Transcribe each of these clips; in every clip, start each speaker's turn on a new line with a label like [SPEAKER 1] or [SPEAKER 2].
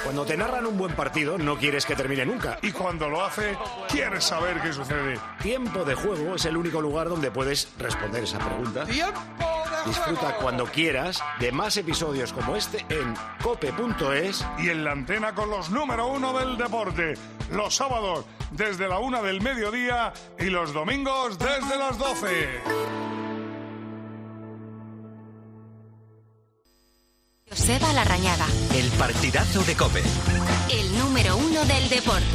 [SPEAKER 1] Cuando te narran un buen partido, no quieres que termine nunca.
[SPEAKER 2] Y cuando lo hace, quieres saber qué sucede.
[SPEAKER 1] Tiempo de Juego es el único lugar donde puedes responder esa pregunta.
[SPEAKER 2] ¡Tiempo de Juego!
[SPEAKER 1] Disfruta cuando quieras de más episodios como este en cope.es.
[SPEAKER 2] Y en la antena con los número 1 del deporte. Los sábados desde la 1 del mediodía y los domingos desde las 12.
[SPEAKER 3] Joseba Larrañaga.
[SPEAKER 4] El partidazo de COPE.
[SPEAKER 3] El número 1 del deporte.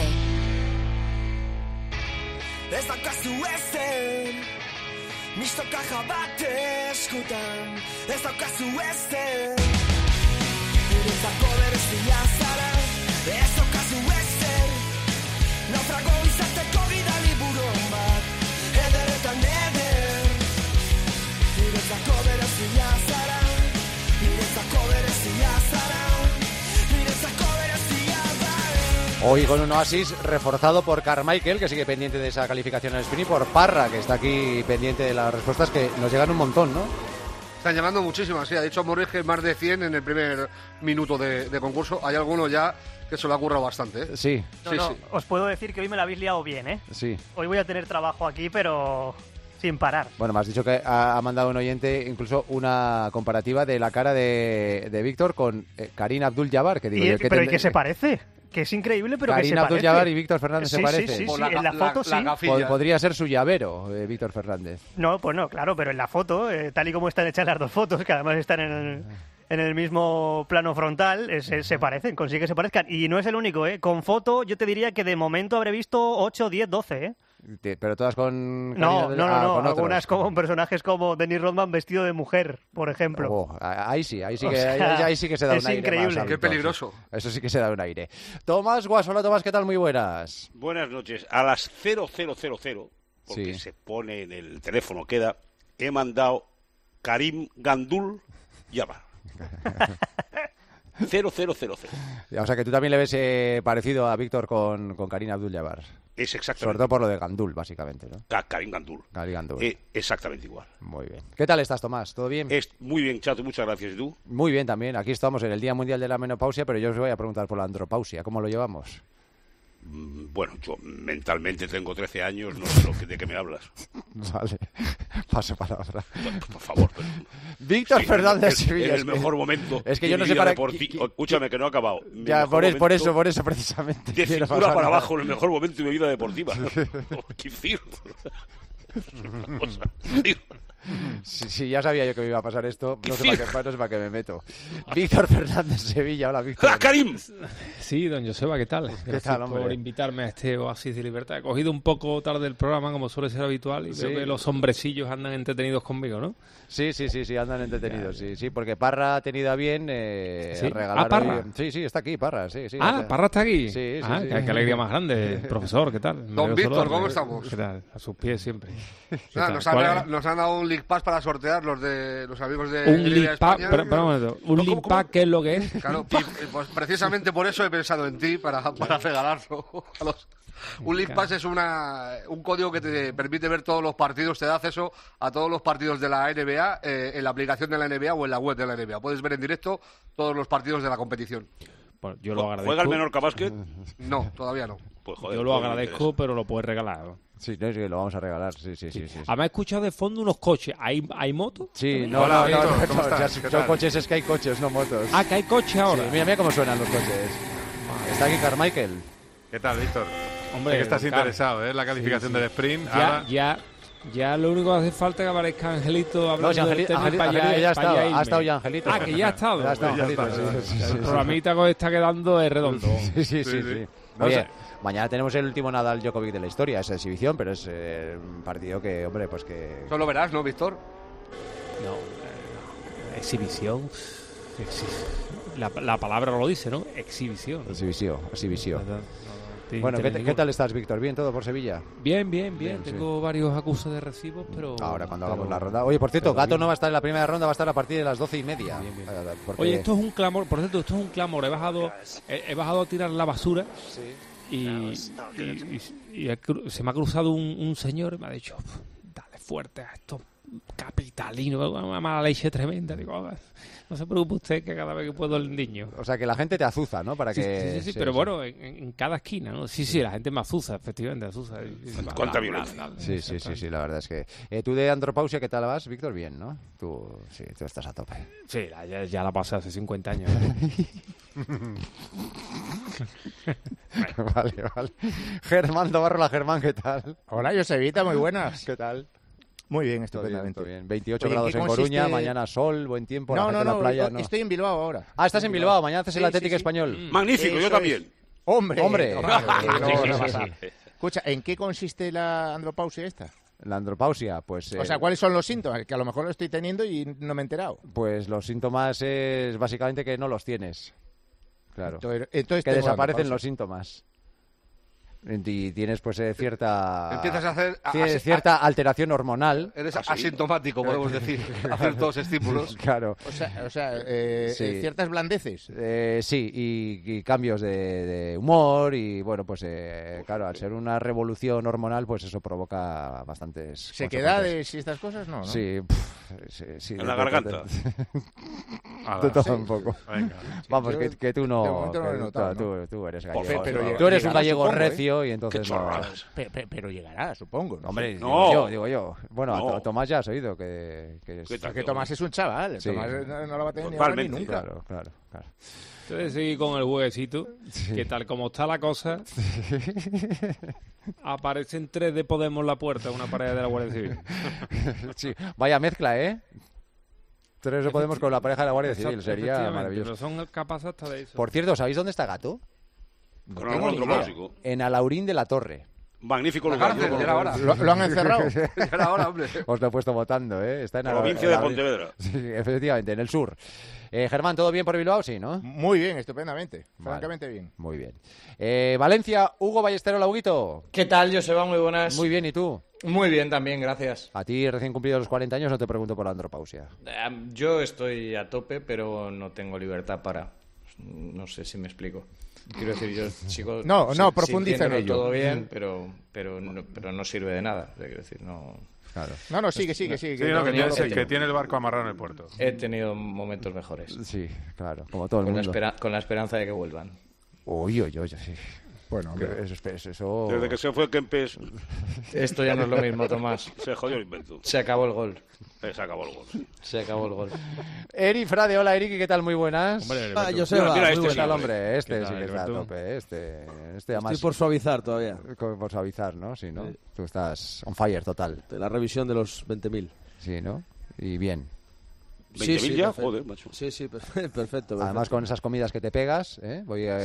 [SPEAKER 5] Ez daukazu ezen, mistoka jabate eskutan. Ez daukazu ezen, niretzako berezia zara. Ez daukazu ezen, naufrago izateko gidali buron bat. Ederretan eder, niretzako berezia zara. Niretzako berezia zara. Niretzako berezia zara.
[SPEAKER 6] Hoy con un oasis reforzado por Carmichael, que sigue pendiente de esa calificación en el sprint, y por Parra, que está aquí pendiente de las respuestas, que nos llegan un montón, ¿no?
[SPEAKER 7] Están llamando muchísimas, sí. Ha dicho Morris que más de 100 en el primer minuto de concurso. Hay algunos ya que se lo ha currado bastante, ¿eh?
[SPEAKER 6] Sí.
[SPEAKER 7] Sí.
[SPEAKER 8] Os puedo decir que hoy me la habéis liado bien, ¿eh?
[SPEAKER 6] Sí.
[SPEAKER 8] Hoy voy a tener trabajo aquí, pero sin parar.
[SPEAKER 6] Bueno, me has dicho que ha mandado un oyente incluso una comparativa de la cara de Víctor con Karim Abdul-Jabbar, que digo yo que
[SPEAKER 8] ¿Pero y qué se parece? Que es increíble, pero que se
[SPEAKER 6] Karim
[SPEAKER 8] parece.
[SPEAKER 6] Abdul-Jabbar y Víctor Fernández se parecen.
[SPEAKER 8] Sí, en la foto sí.
[SPEAKER 6] Podría ser su llavero, Víctor Fernández.
[SPEAKER 8] No, pues no, claro, pero en la foto, tal y como están hechas las dos fotos, que además están en el mismo plano frontal, se parecen, consigue que se parezcan. Y no es el único, ¿eh? Con foto yo te diría que de momento habré visto 8, 10, 12, ¿eh?
[SPEAKER 6] Pero todas con...
[SPEAKER 8] No,
[SPEAKER 6] con
[SPEAKER 8] algunas
[SPEAKER 6] otros.
[SPEAKER 8] con personajes como Dennis Rodman vestido de mujer, por ejemplo.
[SPEAKER 6] Oh, ahí sí que se da
[SPEAKER 8] es
[SPEAKER 6] un aire
[SPEAKER 8] increíble.
[SPEAKER 6] más,
[SPEAKER 7] Qué peligroso.
[SPEAKER 6] Eso sí que se da un aire. Tomás Guas, hola Tomás, ¿qué tal? Muy buenas.
[SPEAKER 9] Buenas noches. A las 0000, porque
[SPEAKER 6] Sí.
[SPEAKER 9] se pone en el teléfono, queda, he mandado Karim Gandul Jabbar. 0000.
[SPEAKER 6] O sea que tú también le ves parecido a Víctor con Karim Abdul-Jabbar.
[SPEAKER 9] Es exactamente.
[SPEAKER 6] Sobre todo por lo de Gandul, básicamente, ¿no?
[SPEAKER 9] Karim Gandul.
[SPEAKER 6] Karim Gandul.
[SPEAKER 9] Exactamente igual.
[SPEAKER 6] Muy bien. ¿Qué tal estás, Tomás? ¿Todo bien?
[SPEAKER 9] Muy bien, Chato, muchas gracias. ¿Y tú?
[SPEAKER 6] Muy bien también. Aquí estamos en el Día Mundial de la Menopausia, pero yo os voy a preguntar por la andropausia. ¿Cómo lo llevamos?
[SPEAKER 9] Bueno, yo mentalmente tengo 13 años, no sé de qué me hablas.
[SPEAKER 6] Vale. Paso palabra.
[SPEAKER 9] Por favor.
[SPEAKER 6] Víctor Fernández Sevilla.
[SPEAKER 9] En el mejor momento.
[SPEAKER 6] Es que
[SPEAKER 9] de
[SPEAKER 6] yo
[SPEAKER 9] mi
[SPEAKER 6] no sé
[SPEAKER 9] vida
[SPEAKER 6] para...
[SPEAKER 9] deportiva. Escúchame, que no he acabado.
[SPEAKER 6] Ya, por eso precisamente.
[SPEAKER 9] De
[SPEAKER 6] quiero
[SPEAKER 9] cintura
[SPEAKER 6] pasar
[SPEAKER 9] para
[SPEAKER 6] nada.
[SPEAKER 9] abajo, en el mejor momento de mi vida deportiva. ¿Qué decir?
[SPEAKER 6] Sí, ya sabía yo que me iba a pasar esto. No sé para qué me meto. Víctor Fernández Sevilla, hola Víctor.
[SPEAKER 9] ¡Hola, Karim!
[SPEAKER 10] Sí, don Joseba, ¿qué tal? Gracias por invitarme a este oasis de libertad. He cogido un poco tarde el programa, como suele ser habitual, y veo que los hombrecillos andan entretenidos conmigo, ¿no?
[SPEAKER 6] Sí, andan entretenidos, sí, porque Parra ha tenido a bien regalar...
[SPEAKER 10] ¿Parra?
[SPEAKER 6] Sí, está aquí, Parra, sí.
[SPEAKER 10] ¿Parra está aquí?
[SPEAKER 6] Sí.
[SPEAKER 10] Qué alegría más grande, profesor, ¿qué tal?
[SPEAKER 7] Don Víctor, ¿cómo estamos?
[SPEAKER 10] ¿Qué tal? A sus pies siempre.
[SPEAKER 7] Nos han dado un League Pass para sortear los amigos de
[SPEAKER 10] un League Pass,
[SPEAKER 7] España.
[SPEAKER 10] pero un momento, ¿un League Pass qué es lo que es?
[SPEAKER 7] Claro, pues precisamente por eso he pensado en ti, para regalarlo a los... Un League Pass es un código que te permite ver todos los partidos, te da acceso a todos los partidos de la NBA en la aplicación de la NBA o en la web de la NBA. Puedes ver en directo todos los partidos de la competición.
[SPEAKER 10] Bueno, yo lo agradezco.
[SPEAKER 9] ¿Juega el Menorca Básquet?
[SPEAKER 7] No, todavía no.
[SPEAKER 9] Pues, joder,
[SPEAKER 10] yo lo agradezco, pero lo puedes regalar, ¿no?
[SPEAKER 6] Sí, lo vamos a regalar, sí.
[SPEAKER 10] Además he escuchado de fondo unos coches. ¿Hay motos?
[SPEAKER 6] Sí,
[SPEAKER 2] Hola, Víctor, ¿cómo
[SPEAKER 6] no,
[SPEAKER 2] estás?
[SPEAKER 6] son coches, es que hay coches, no motos.
[SPEAKER 10] Que hay coches ahora.
[SPEAKER 6] Sí, mira cómo suenan los coches. Está aquí Carmichael.
[SPEAKER 2] ¿Qué tal, Víctor?
[SPEAKER 10] Hombre,
[SPEAKER 2] sé que estás interesado, ¿eh? La calificación del sprint.
[SPEAKER 10] Ya lo único que hace falta es que aparezca Angelito hablando del tema
[SPEAKER 6] ya ha estado ya Angelito.
[SPEAKER 10] Que ya ha estado.
[SPEAKER 6] Ya ha estado Angelito, sí.
[SPEAKER 10] El programita que está quedando es redondo.
[SPEAKER 6] Sí. Oye, mañana tenemos el último Nadal Djokovic de la historia, es exhibición, pero es un partido que, hombre, pues que...
[SPEAKER 7] Eso lo verás, ¿no, Víctor?
[SPEAKER 10] No, exhibición. La palabra lo dice, ¿no? Exhibición.
[SPEAKER 6] Bueno, ¿qué tal estás, Víctor? ¿Bien todo por Sevilla?
[SPEAKER 10] Bien. Tengo varios acusos de recibos, pero...
[SPEAKER 6] Ahora, cuando hagamos la ronda... Oye, por cierto, Gato no va a estar en la primera ronda, va a estar a partir de las 12:30. Bien. Porque...
[SPEAKER 10] Oye, esto es un clamor. Por cierto, esto es un clamor. He bajado a tirar la basura y se me ha cruzado un señor y me ha dicho, dale fuerte a estos capitalino, una mala leche tremenda. Digo, no se preocupe usted que cada vez que puedo el niño.
[SPEAKER 6] O sea, que la gente te azuza, ¿no? Para que...
[SPEAKER 10] Sí, pero bueno, en cada esquina, ¿no? Sí, la gente me azuza, efectivamente, azuza.
[SPEAKER 9] ¿Cuánta violencia?
[SPEAKER 6] Sí, la verdad es que... ¿Tú de andropausia qué tal vas, Víctor? Bien, ¿no? Tú estás a tope.
[SPEAKER 10] Sí, ya la pasé hace 50 años.
[SPEAKER 6] Vale. Germán Dobarrola, Germán, ¿qué tal?
[SPEAKER 11] Hola, Josevita, muy buenas.
[SPEAKER 6] ¿Qué tal?
[SPEAKER 11] Muy bien, estupendamente.
[SPEAKER 6] Todo bien. 28 grados en Coruña, mañana sol, buen tiempo, la playa. No,
[SPEAKER 11] estoy en Bilbao ahora.
[SPEAKER 6] Ah, estás en Bilbao, mañana haces el Atlético Español.
[SPEAKER 9] Magnífico, yo también.
[SPEAKER 11] ¡Hombre!
[SPEAKER 6] Sí.
[SPEAKER 11] Escucha, ¿en qué consiste la andropausia esta?
[SPEAKER 6] La andropausia, pues...
[SPEAKER 11] O sea, ¿cuáles son los síntomas? Que a lo mejor lo estoy teniendo y no me he enterado.
[SPEAKER 6] Pues los síntomas es básicamente que no los tienes. Claro.
[SPEAKER 11] Entonces
[SPEAKER 6] que desaparecen los síntomas. Y tienes pues cierta...
[SPEAKER 7] Empiezas a hacer...
[SPEAKER 6] cierta alteración hormonal.
[SPEAKER 7] Eres asintomático, podemos decir. Hacer todos estímulos.
[SPEAKER 6] Claro.
[SPEAKER 11] O sea, ciertas blandeces.
[SPEAKER 6] Sí, y cambios de humor y bueno, pues claro, al ser una revolución hormonal, pues eso provoca bastantes...
[SPEAKER 11] ¿Sequedades y estas cosas? No, ¿no?
[SPEAKER 6] Sí.
[SPEAKER 9] En la garganta.
[SPEAKER 6] De todo un poco.
[SPEAKER 11] Venga.
[SPEAKER 6] Vamos, que tú no...
[SPEAKER 11] De momento no lo he notado, ¿no?
[SPEAKER 6] Tú eres gallego.
[SPEAKER 11] Pero
[SPEAKER 6] tú eres un gallego
[SPEAKER 11] supongo,
[SPEAKER 6] recio y entonces no...
[SPEAKER 11] Pero llegará, supongo. ¿No?
[SPEAKER 6] Hombre,
[SPEAKER 9] no.
[SPEAKER 6] digo yo. Bueno,
[SPEAKER 9] no.
[SPEAKER 6] a Tomás ya has oído que
[SPEAKER 11] Porque Tomás es un chaval.
[SPEAKER 6] Sí.
[SPEAKER 11] Tomás no lo va a tener
[SPEAKER 9] Totalmente.
[SPEAKER 11] ni nunca.
[SPEAKER 6] Claro.
[SPEAKER 10] Entonces seguir con el jueguecito, que tal como está la cosa, aparecen 3 de Podemos en la puerta, una pareja de la Guardia Civil.
[SPEAKER 6] Sí, vaya mezcla, ¿eh? 3 de Podemos con la pareja de la Guardia Civil, sería maravilloso.
[SPEAKER 10] Pero son capaces hasta de eso.
[SPEAKER 6] Por cierto, ¿sabéis dónde está Gato?
[SPEAKER 9] Con algún antropáusico.
[SPEAKER 6] En Alaurín de la Torre.
[SPEAKER 9] Magnífico
[SPEAKER 7] La
[SPEAKER 9] lugar.
[SPEAKER 7] cárcel, era hora.
[SPEAKER 11] ¿Lo han encerrado?
[SPEAKER 7] Era hora, hombre.
[SPEAKER 6] Os lo he puesto votando, ¿eh? Está en
[SPEAKER 9] Provincia de Pontevedra.
[SPEAKER 6] Sí, efectivamente, en el sur. Germán, ¿todo bien por Bilbao? Sí, ¿no?
[SPEAKER 11] Muy bien, estupendamente.
[SPEAKER 6] Vale.
[SPEAKER 11] Francamente bien.
[SPEAKER 6] Muy bien. Valencia, Hugo Ballesteros, Huguito.
[SPEAKER 12] ¿Qué tal, Joseba? Muy buenas.
[SPEAKER 6] Muy bien, ¿y tú?
[SPEAKER 12] Muy bien también, gracias.
[SPEAKER 6] A ti, recién cumplidos los 40 años, no te pregunto por la andropausia.
[SPEAKER 12] Yo estoy a tope, pero no tengo libertad para... No sé si me explico. Quiero decir, yo sigo...
[SPEAKER 11] No, profundiza en ello.
[SPEAKER 12] Todo bien, pero no sirve de nada. Quiero decir, no...
[SPEAKER 6] Claro.
[SPEAKER 11] No, sigue.
[SPEAKER 2] Sí, que tiene el barco amarrado en el puerto.
[SPEAKER 12] He tenido momentos mejores.
[SPEAKER 6] Sí, claro, como todo el mundo.
[SPEAKER 12] Con la esperanza de que vuelvan.
[SPEAKER 6] Uy, sí.
[SPEAKER 11] Bueno,
[SPEAKER 6] eso...
[SPEAKER 9] Desde que se fue Kempes,
[SPEAKER 12] Esto ya no es lo mismo, Tomás.
[SPEAKER 9] se jodió el invento.
[SPEAKER 12] Se acabó el gol.
[SPEAKER 9] Se acabó el gol. Sí.
[SPEAKER 12] Se acabó el gol.
[SPEAKER 6] Eri Frade, hola Eri, ¿qué tal? Muy buenas.
[SPEAKER 10] Hombre,
[SPEAKER 6] Joseba,
[SPEAKER 9] mira,
[SPEAKER 6] muy buena,
[SPEAKER 9] sí,
[SPEAKER 6] hombre. Este
[SPEAKER 10] ¿Qué
[SPEAKER 6] sí
[SPEAKER 10] tal,
[SPEAKER 6] que está a
[SPEAKER 10] Alberto?
[SPEAKER 6] tope. Este además...
[SPEAKER 13] Estoy por suavizar todavía.
[SPEAKER 6] Por suavizar, ¿no? Sí, ¿no?
[SPEAKER 13] Sí.
[SPEAKER 6] Tú estás on fire total.
[SPEAKER 13] De la revisión de los 20.000.
[SPEAKER 6] Sí, ¿no? Y bien.
[SPEAKER 9] 20.000 ya,
[SPEAKER 13] perfecto.
[SPEAKER 9] joder, macho.
[SPEAKER 13] Sí, perfecto.
[SPEAKER 6] Además con esas comidas que te pegas, ¿eh?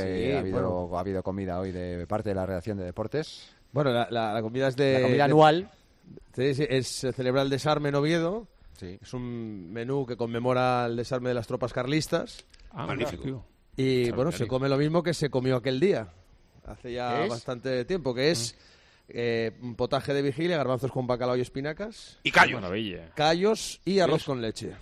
[SPEAKER 13] Sí,
[SPEAKER 6] ha habido comida hoy de parte de la redacción de deportes.
[SPEAKER 13] Bueno, la comida es de...
[SPEAKER 6] La comida anual.
[SPEAKER 13] Sí, se celebra el desarme en Oviedo.
[SPEAKER 6] Sí.
[SPEAKER 13] Es un menú que conmemora el desarme de las tropas carlistas.
[SPEAKER 9] Magnífico.
[SPEAKER 13] Y bueno, se come lo mismo que se comió aquel día. Hace ya bastante tiempo, que es un potaje de vigilia, garbanzos con bacalao y espinacas.
[SPEAKER 9] Y callos.
[SPEAKER 10] Maravilla.
[SPEAKER 13] Callos y arroz con leche.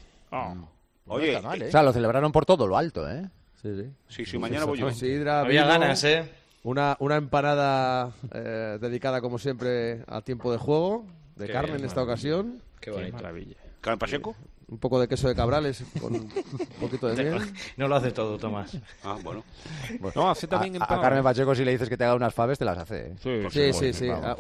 [SPEAKER 9] Oye,
[SPEAKER 11] no está mal, ¿eh?
[SPEAKER 6] O sea, lo celebraron por todo lo alto, ¿eh?
[SPEAKER 13] Sí.
[SPEAKER 9] mañana voy yo.
[SPEAKER 13] Sidra,
[SPEAKER 12] Había
[SPEAKER 13] vino,
[SPEAKER 12] ganas, ¿eh?
[SPEAKER 13] Una empanada dedicada, como siempre al tiempo de juego, de
[SPEAKER 10] Qué
[SPEAKER 13] carne en esta ocasión.
[SPEAKER 12] Qué bonito.
[SPEAKER 10] Maravilla.
[SPEAKER 9] ¿Carmen Pacheco?
[SPEAKER 13] Un poco de queso de cabrales con un poquito de miel.
[SPEAKER 12] No lo hace todo, Tomás.
[SPEAKER 9] Ah, bueno.
[SPEAKER 10] No, hace también
[SPEAKER 6] A Carmen Pacheco, si le dices que te haga unas faves, te las hace, ¿eh?
[SPEAKER 13] Sí.
[SPEAKER 6] Vamos.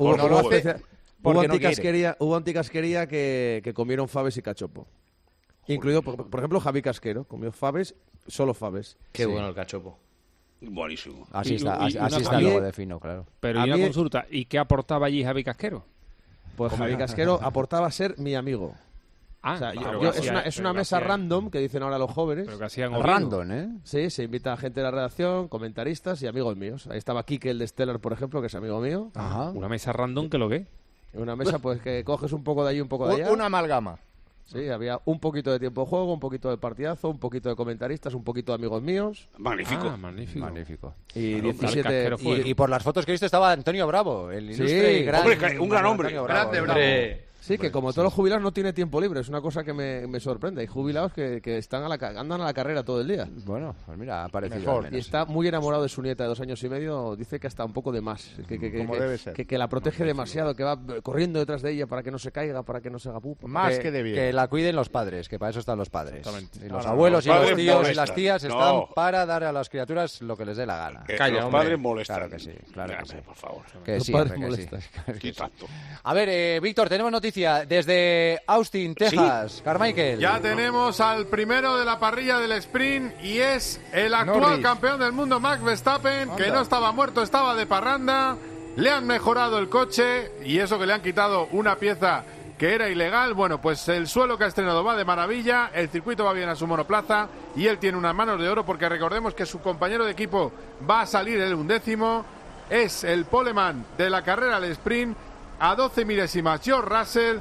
[SPEAKER 13] Hubo anticasquería que comieron faves y cachopo. Incluido, por ejemplo, Javi Casquero. Comió faves, solo faves.
[SPEAKER 12] Qué bueno el cachopo.
[SPEAKER 9] Buenísimo.
[SPEAKER 6] Así está,
[SPEAKER 10] y
[SPEAKER 6] así
[SPEAKER 10] una
[SPEAKER 6] está
[SPEAKER 10] familia-
[SPEAKER 6] luego de fino, claro.
[SPEAKER 10] Pero
[SPEAKER 13] A
[SPEAKER 10] y una
[SPEAKER 13] mí-
[SPEAKER 10] consulta, ¿y qué aportaba allí Javi Casquero?
[SPEAKER 13] Pues Javi Casquero aportaba a ser mi amigo.
[SPEAKER 10] Ah,
[SPEAKER 13] O sea,
[SPEAKER 10] pero
[SPEAKER 13] yo-
[SPEAKER 10] que
[SPEAKER 13] es
[SPEAKER 10] hacía-
[SPEAKER 13] una
[SPEAKER 10] pero que
[SPEAKER 13] mesa
[SPEAKER 10] hacía-
[SPEAKER 13] random que dicen ahora los jóvenes.
[SPEAKER 10] Pero que hacían Oviedo.
[SPEAKER 6] Random, ¿eh?
[SPEAKER 13] Sí, se invita a gente de la redacción, comentaristas y amigos míos. Ahí estaba Quique, el de Stellar, por ejemplo, que es amigo mío.
[SPEAKER 6] Ajá.
[SPEAKER 10] Una mesa random que lo que.
[SPEAKER 13] En una mesa pues que coges un poco de allí, un poco de allá.
[SPEAKER 11] Una amalgama.
[SPEAKER 13] Sí, había un poquito de tiempo de juego, un poquito de partidazo, un poquito de comentaristas, un poquito de amigos míos.
[SPEAKER 9] Magnífico.
[SPEAKER 10] Ah, magnífico.
[SPEAKER 6] Magnífico.
[SPEAKER 13] Y
[SPEAKER 10] Claro,
[SPEAKER 13] 17...
[SPEAKER 10] Casquero fue.
[SPEAKER 6] Y por las fotos que he visto estaba Antonio Bravo, el
[SPEAKER 13] Sí.
[SPEAKER 6] ilustre y gran...
[SPEAKER 9] Hombre, un gran hombre.
[SPEAKER 6] Antonio
[SPEAKER 7] Grande,
[SPEAKER 6] ¿eh?
[SPEAKER 7] bravo.
[SPEAKER 12] Hombre,
[SPEAKER 13] Sí, que como todos los jubilados no tiene tiempo libre, es una cosa que me sorprende. Hay jubilados que están andan a la carrera todo el día.
[SPEAKER 6] Bueno, pues mira, ha parecido
[SPEAKER 13] Mejor. Y está muy enamorado de su nieta de 2 años y medio, dice que hasta un poco de más.
[SPEAKER 11] Como debe ser.
[SPEAKER 13] Que la protege demasiado, que va corriendo detrás de ella para que no se caiga, para que no se haga pupa.
[SPEAKER 11] Más que de bien.
[SPEAKER 6] Que la cuiden los padres, que para eso están los padres.
[SPEAKER 10] Exactamente.
[SPEAKER 6] Y los abuelos y los
[SPEAKER 9] padres
[SPEAKER 6] tíos y
[SPEAKER 9] molestan.
[SPEAKER 6] las tías están
[SPEAKER 9] No.
[SPEAKER 6] para dar a las criaturas lo que les dé la gana.
[SPEAKER 9] Que
[SPEAKER 10] Calla,
[SPEAKER 9] los
[SPEAKER 10] hombre.
[SPEAKER 9] padres molestan.
[SPEAKER 6] Claro que sí, claro que sí.
[SPEAKER 9] Por favor.
[SPEAKER 6] Que
[SPEAKER 13] Los
[SPEAKER 6] sí,
[SPEAKER 13] padres
[SPEAKER 6] hombre, que sí.
[SPEAKER 13] molestan.
[SPEAKER 9] Qué tacto.
[SPEAKER 6] A ver, Víctor, tenemos noticia desde Austin, Texas. Carmichael.
[SPEAKER 14] Ya tenemos al primero de la parrilla del sprint y es el actual
[SPEAKER 11] Norris.
[SPEAKER 14] campeón del mundo, Max Verstappen, que no estaba muerto, estaba de parranda. Le han mejorado el coche y eso que le han quitado una pieza que era ilegal. Bueno, pues el suelo que ha estrenado va de maravilla, el circuito va bien a su monoplaza y él tiene unas manos de oro porque recordemos que su compañero de equipo va a salir el 11º. Es el poleman de la carrera al sprint a 12 milésimas George Russell,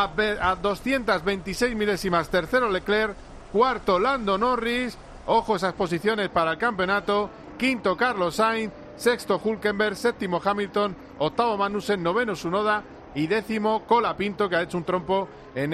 [SPEAKER 14] a 226 milésimas tercero Leclerc, cuarto Lando Norris, ojo esas posiciones para el campeonato, quinto Carlos Sainz, sexto Hülkenberg, séptimo Hamilton, octavo Magnussen, noveno Tsunoda y décimo Colapinto, que ha hecho un trompo en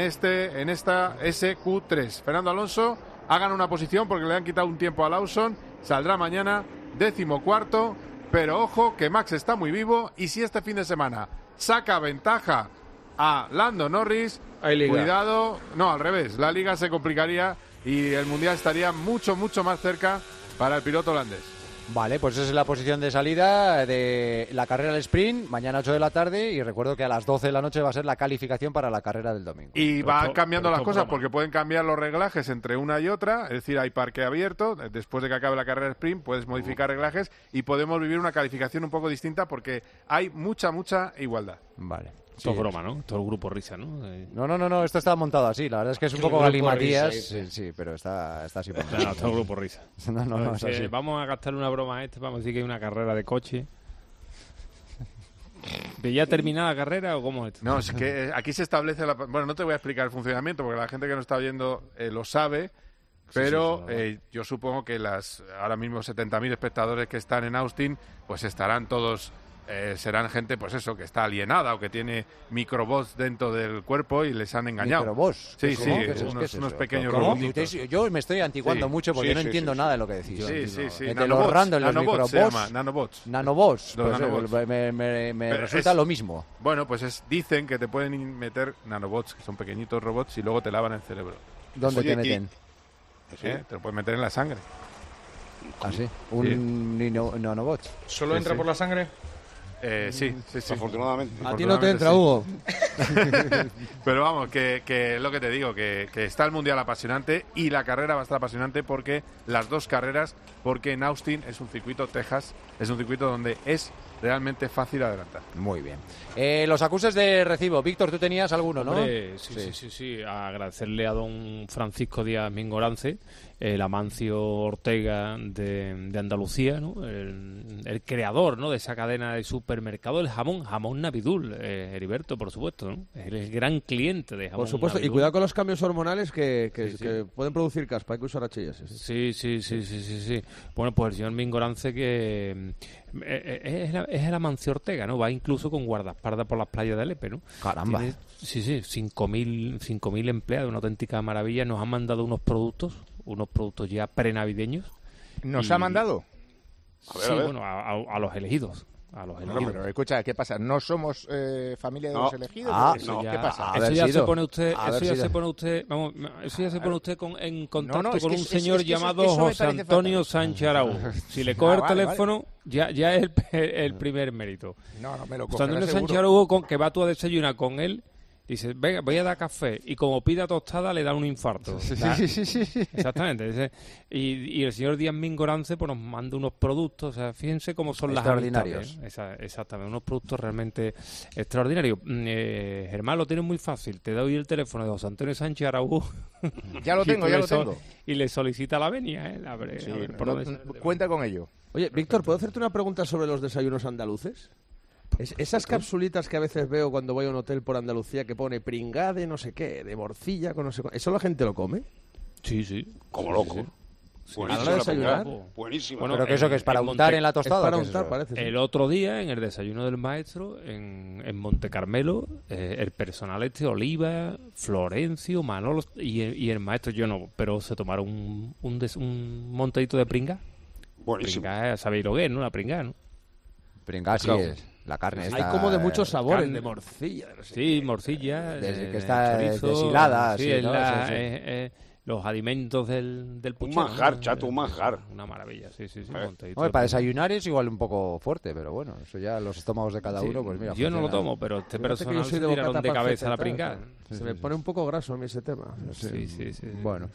[SPEAKER 14] esta SQ3. Fernando Alonso ha ganado una posición porque le han quitado un tiempo a Lawson, saldrá mañana décimo cuarto, pero ojo que Max está muy vivo y si este fin de semana saca ventaja a Lando Norris,
[SPEAKER 10] Hay liga.
[SPEAKER 14] cuidado, no, al revés, la liga se complicaría y el Mundial estaría mucho más cerca para el piloto holandés.
[SPEAKER 6] Vale, pues esa es la posición de salida de la carrera del sprint, mañana 8 de la tarde, y recuerdo que a las 12 de la noche va a ser la calificación para la carrera del domingo.
[SPEAKER 14] Y van cambiando las cosas
[SPEAKER 10] broma.
[SPEAKER 14] porque pueden cambiar los reglajes entre una y otra, es decir, hay parque abierto, después de que acabe la carrera del sprint puedes modificar reglajes y podemos vivir una calificación un poco distinta porque hay mucha igualdad.
[SPEAKER 6] Vale.
[SPEAKER 10] Esto es broma, ¿no? Todo el grupo risa, ¿no?
[SPEAKER 6] No, esto está montado así, la verdad es que es un
[SPEAKER 10] El
[SPEAKER 6] poco
[SPEAKER 10] grupo
[SPEAKER 6] galimatías,
[SPEAKER 10] risa,
[SPEAKER 6] sí, pero está así. por
[SPEAKER 10] No, todo el grupo risa.
[SPEAKER 6] No, es así.
[SPEAKER 10] Vamos a gastarle una broma a este, vamos a decir que hay una carrera de coche. ¿De ya terminada la carrera o cómo es esto?
[SPEAKER 14] No, es que aquí se establece bueno, no te voy a explicar el funcionamiento porque la gente que nos está oyendo lo sabe, pero yo supongo que ahora mismo 70.000 espectadores que están en Austin, pues estarán todos, serán gente, pues eso, que está alienada o que tiene microbots dentro del cuerpo y les han engañado.
[SPEAKER 6] ¿Microbots?
[SPEAKER 14] Sí,
[SPEAKER 6] ¿Cómo?
[SPEAKER 14] sí,
[SPEAKER 6] ¿Qué es eso?
[SPEAKER 14] unos pequeños
[SPEAKER 6] ¿Cómo?
[SPEAKER 14] robotitos.
[SPEAKER 6] Yo me estoy antiguando
[SPEAKER 14] Sí.
[SPEAKER 6] mucho porque
[SPEAKER 14] Sí,
[SPEAKER 6] no
[SPEAKER 14] sí,
[SPEAKER 6] entiendo
[SPEAKER 14] sí,
[SPEAKER 6] nada de lo que decís.
[SPEAKER 14] Sí.
[SPEAKER 6] De
[SPEAKER 14] Nanobots,
[SPEAKER 6] los random, los
[SPEAKER 14] nanobots se
[SPEAKER 6] microbots.
[SPEAKER 14] llama, nanobots.
[SPEAKER 6] Nanobots,
[SPEAKER 14] Los
[SPEAKER 6] pues,
[SPEAKER 14] nanobots.
[SPEAKER 6] me
[SPEAKER 14] Pero
[SPEAKER 6] resulta
[SPEAKER 14] es-
[SPEAKER 6] lo mismo.
[SPEAKER 14] Bueno, pues dicen que te pueden meter nanobots, que son pequeñitos robots, y luego te lavan el cerebro.
[SPEAKER 6] ¿Dónde
[SPEAKER 9] Oye,
[SPEAKER 6] te meten?
[SPEAKER 14] Te lo pueden meter en la sangre.
[SPEAKER 6] ¿Ah, sí? Un nanobot.
[SPEAKER 12] ¿Solo
[SPEAKER 14] Sí,
[SPEAKER 12] entra
[SPEAKER 14] sí.
[SPEAKER 12] por la sangre?
[SPEAKER 14] Sí.
[SPEAKER 9] Afortunadamente.
[SPEAKER 13] A ti no te entra, Hugo.
[SPEAKER 14] Pero vamos, que es lo que te digo, que está el Mundial apasionante y la carrera va a estar apasionante porque las dos carreras, porque en Austin es un circuito, Texas, es un circuito donde es realmente fácil adelantar.
[SPEAKER 6] Muy bien. Los acuses de recibo. Víctor, tú tenías alguno, ¿no?
[SPEAKER 10] Hombre, sí. Agradecerle a don Francisco Díaz Mingorance, el Amancio Ortega de Andalucía, ¿no? El creador, ¿no?, de esa cadena de supermercado, el jamón Navidul, Heriberto, por supuesto, ¿no? Es el gran cliente de jamón
[SPEAKER 13] Por supuesto, y
[SPEAKER 10] Navidul.
[SPEAKER 13] cuidado con los cambios hormonales que
[SPEAKER 10] Sí.
[SPEAKER 13] pueden producir caspa, hay que usar HIS.
[SPEAKER 10] Sí. Bueno, pues el señor Mingorance que es el Amancio Ortega, ¿no? Va incluso con guardaespaldas por las playas de Lepe, ¿no?
[SPEAKER 6] Caramba.
[SPEAKER 10] Tiene, 5.000 empleados, una auténtica maravilla. Nos han mandado unos productos ya prenavideños.
[SPEAKER 11] ¿Nos ha mandado?
[SPEAKER 10] Sí, bueno, a los elegidos.
[SPEAKER 11] No, pero escucha, ¿qué pasa? ¿No somos familia de los elegidos?
[SPEAKER 10] Eso ya,
[SPEAKER 11] ¿Qué pasa?
[SPEAKER 10] Eso ya se pone usted, en contacto con un señor llamado José Antonio Sánchez Araújo. Si le coge el teléfono, ya es el primer mérito.
[SPEAKER 11] No, me lo
[SPEAKER 10] José
[SPEAKER 11] cogerá
[SPEAKER 10] Antonio
[SPEAKER 11] seguro.
[SPEAKER 10] Sánchez Araújo, que va tú a desayunar con él, dice, venga, voy a dar café, y como pida tostada le da un infarto.
[SPEAKER 6] Sí.
[SPEAKER 10] Exactamente. Y el señor Díaz Mingorance pues nos manda unos productos, o sea, fíjense cómo son las
[SPEAKER 6] extraordinarios.
[SPEAKER 10] amistades, ¿eh? Exactamente, unos productos realmente extraordinarios. Germán, lo tienes muy fácil, te doy el teléfono de José Antonio Sánchez Araújo.
[SPEAKER 11] Ya lo tengo.
[SPEAKER 10] Y le solicita la venia, ¿eh?
[SPEAKER 11] Sí,
[SPEAKER 10] por dónde sale.
[SPEAKER 11] cuenta con ello.
[SPEAKER 13] Oye, Víctor, ¿puedo hacerte una pregunta sobre los desayunos andaluces? Esas capsulitas que a veces veo cuando voy a un hotel por Andalucía que pone pringade, no sé qué, de morcilla, con no sé cuál. ¿Eso la gente lo come?
[SPEAKER 10] Sí.
[SPEAKER 9] Como loco. Buenísimo,
[SPEAKER 13] ¿A la hora de desayunar?
[SPEAKER 9] Buenísimo.
[SPEAKER 6] Bueno, ¿pero que eso que es para untar en la tostada?
[SPEAKER 13] Es para
[SPEAKER 6] ¿o qué es
[SPEAKER 13] untar,
[SPEAKER 6] eso?
[SPEAKER 13] parece. Sí.
[SPEAKER 10] El otro día, en el desayuno del maestro, en Monte Carmelo, el personal Oliva, Florencio, Manolo y el maestro, yo no, pero se tomaron un montadito de pringa.
[SPEAKER 9] Buenísimo.
[SPEAKER 10] Pringa, sabéis lo que es, ¿no? La pringa, ¿no?
[SPEAKER 6] Pringa, sí es. La carne está...
[SPEAKER 13] Hay como de muchos sabores,
[SPEAKER 10] carne,
[SPEAKER 13] de morcilla. No sé
[SPEAKER 10] Sí,
[SPEAKER 13] qué.
[SPEAKER 10] morcilla.
[SPEAKER 6] Desde que está
[SPEAKER 10] chorizo,
[SPEAKER 6] deshilada,
[SPEAKER 10] sí,
[SPEAKER 6] sí,
[SPEAKER 10] es
[SPEAKER 6] ¿no?
[SPEAKER 10] la-
[SPEAKER 6] Sí.
[SPEAKER 10] los alimentos del
[SPEAKER 9] Un
[SPEAKER 10] puchero,
[SPEAKER 9] manjar,
[SPEAKER 10] ¿no?
[SPEAKER 9] chato, un manjar.
[SPEAKER 10] Una maravilla, sí.
[SPEAKER 6] Hombre,
[SPEAKER 10] montadito de
[SPEAKER 6] para
[SPEAKER 10] pringa.
[SPEAKER 6] desayunar es igual un poco fuerte, pero bueno, eso ya los estómagos de cada
[SPEAKER 10] Sí,
[SPEAKER 6] uno, pues mira.
[SPEAKER 10] yo no lo
[SPEAKER 6] funciona.
[SPEAKER 10] tomo, pero este
[SPEAKER 13] Fíjate que
[SPEAKER 10] personal
[SPEAKER 13] yo soy
[SPEAKER 10] se
[SPEAKER 13] de
[SPEAKER 10] tiraron
[SPEAKER 13] bocata
[SPEAKER 10] de cabeza
[SPEAKER 13] parfeta
[SPEAKER 10] la
[SPEAKER 13] y tal,
[SPEAKER 10] pringa.
[SPEAKER 13] o sea, se me pone un poco graso a mí ese tema.
[SPEAKER 10] Sí.
[SPEAKER 6] Bueno.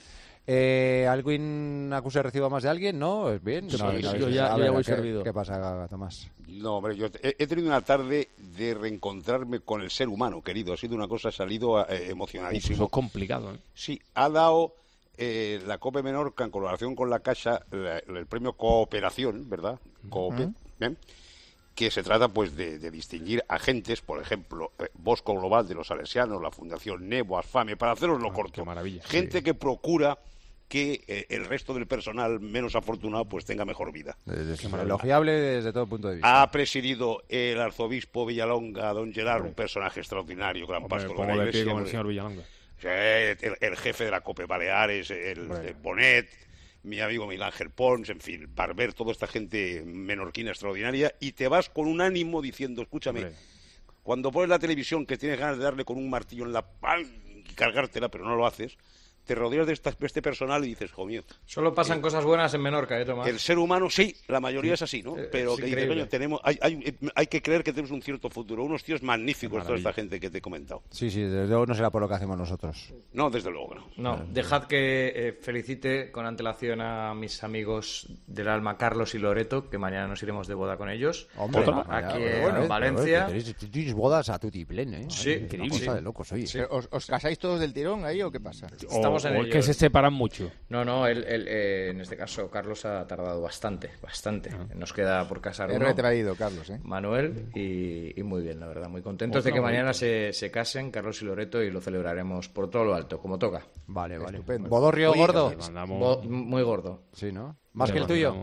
[SPEAKER 6] ¿Alguien acuse de recibo más de alguien? ¿No? ¿Es bien?
[SPEAKER 9] Sí,
[SPEAKER 6] No,
[SPEAKER 9] sí,
[SPEAKER 6] no,
[SPEAKER 9] yo
[SPEAKER 6] a
[SPEAKER 13] ya
[SPEAKER 6] ver,
[SPEAKER 13] voy
[SPEAKER 6] ¿qué-
[SPEAKER 13] servido.
[SPEAKER 6] ¿Qué pasa, Tomás?
[SPEAKER 9] No, hombre, yo he tenido una tarde de reencontrarme con el ser humano, querido. Ha sido una cosa, salido emocionadísimo.
[SPEAKER 10] Eso es complicado, ¿eh?
[SPEAKER 9] Sí, ha dado la COPE Menorca en colaboración con la Caixa el premio Cooperación, ¿verdad? COPE, ¿bien? Que se trata pues de distinguir agentes, por ejemplo, Bosco Global de los Salesianos, la Fundación Nebo, Asfame, para haceroslo corto.
[SPEAKER 10] Qué maravilla.
[SPEAKER 9] Gente que procura que el resto del personal menos afortunado pues tenga mejor vida.
[SPEAKER 6] Es elogiable desde todo punto de vista.
[SPEAKER 9] Ha presidido el arzobispo Villalonga, don Gerard, un personaje extraordinario, gran
[SPEAKER 10] Hombre,
[SPEAKER 9] pastor de
[SPEAKER 10] pongo
[SPEAKER 9] la
[SPEAKER 10] de pie
[SPEAKER 9] Iglesia.
[SPEAKER 10] con el
[SPEAKER 9] hombre.
[SPEAKER 10] señor Villalonga.
[SPEAKER 9] Sí, el jefe de la COPE Baleares, el Bonet, mi amigo Miguel Ángel Pons, en fin, para ver toda esta gente menorquina extraordinaria, y te vas con un ánimo diciendo, escúchame,
[SPEAKER 10] Hombre.
[SPEAKER 9] cuando pones la televisión que tienes ganas de darle con un martillo en la pan y cargártela, pero no lo haces, te rodeas de este personal y dices, jo mío,
[SPEAKER 12] Solo pasan cosas buenas en Menorca, Tomás.
[SPEAKER 9] el ser humano sí, la mayoría es así, ¿no? Pero
[SPEAKER 12] es
[SPEAKER 9] que dices,
[SPEAKER 12] increíble.
[SPEAKER 9] coño, hay que creer que tenemos un cierto futuro, unos tíos magníficos, toda esta gente que te he comentado.
[SPEAKER 6] Sí, desde luego no será por lo que hacemos nosotros.
[SPEAKER 9] No, desde luego que no.
[SPEAKER 12] No, dejad que felicite con antelación a mis amigos del alma Carlos y Loreto, que mañana nos iremos de boda con ellos.
[SPEAKER 6] Hombre,
[SPEAKER 12] aquí
[SPEAKER 6] bueno,
[SPEAKER 12] en Valencia.
[SPEAKER 6] Tenéis bodas a tutti pleno, ¿eh?
[SPEAKER 12] Sí,
[SPEAKER 6] Ay, una cosa
[SPEAKER 12] sí.
[SPEAKER 6] de locos, oye.
[SPEAKER 12] Sí.
[SPEAKER 11] ¿Os casáis todos del tirón ahí o qué pasa?
[SPEAKER 12] Estamos en
[SPEAKER 10] o es
[SPEAKER 12] ello.
[SPEAKER 10] que se separan mucho.
[SPEAKER 12] No, él, en este caso Carlos ha tardado bastante. Nos queda por casar
[SPEAKER 11] He
[SPEAKER 12] uno,
[SPEAKER 11] retraído, Carlos, ¿eh?
[SPEAKER 12] Manuel, y muy bien, la verdad. Muy contentos de que mañana se casen Carlos y Loreto y lo celebraremos por todo lo alto, como toca.
[SPEAKER 6] Vale.
[SPEAKER 11] Estupendo.
[SPEAKER 6] ¿Bodorrio
[SPEAKER 11] Oye,
[SPEAKER 6] gordo?
[SPEAKER 12] Muy gordo.
[SPEAKER 6] Sí, ¿no? ¿Más que el tuyo?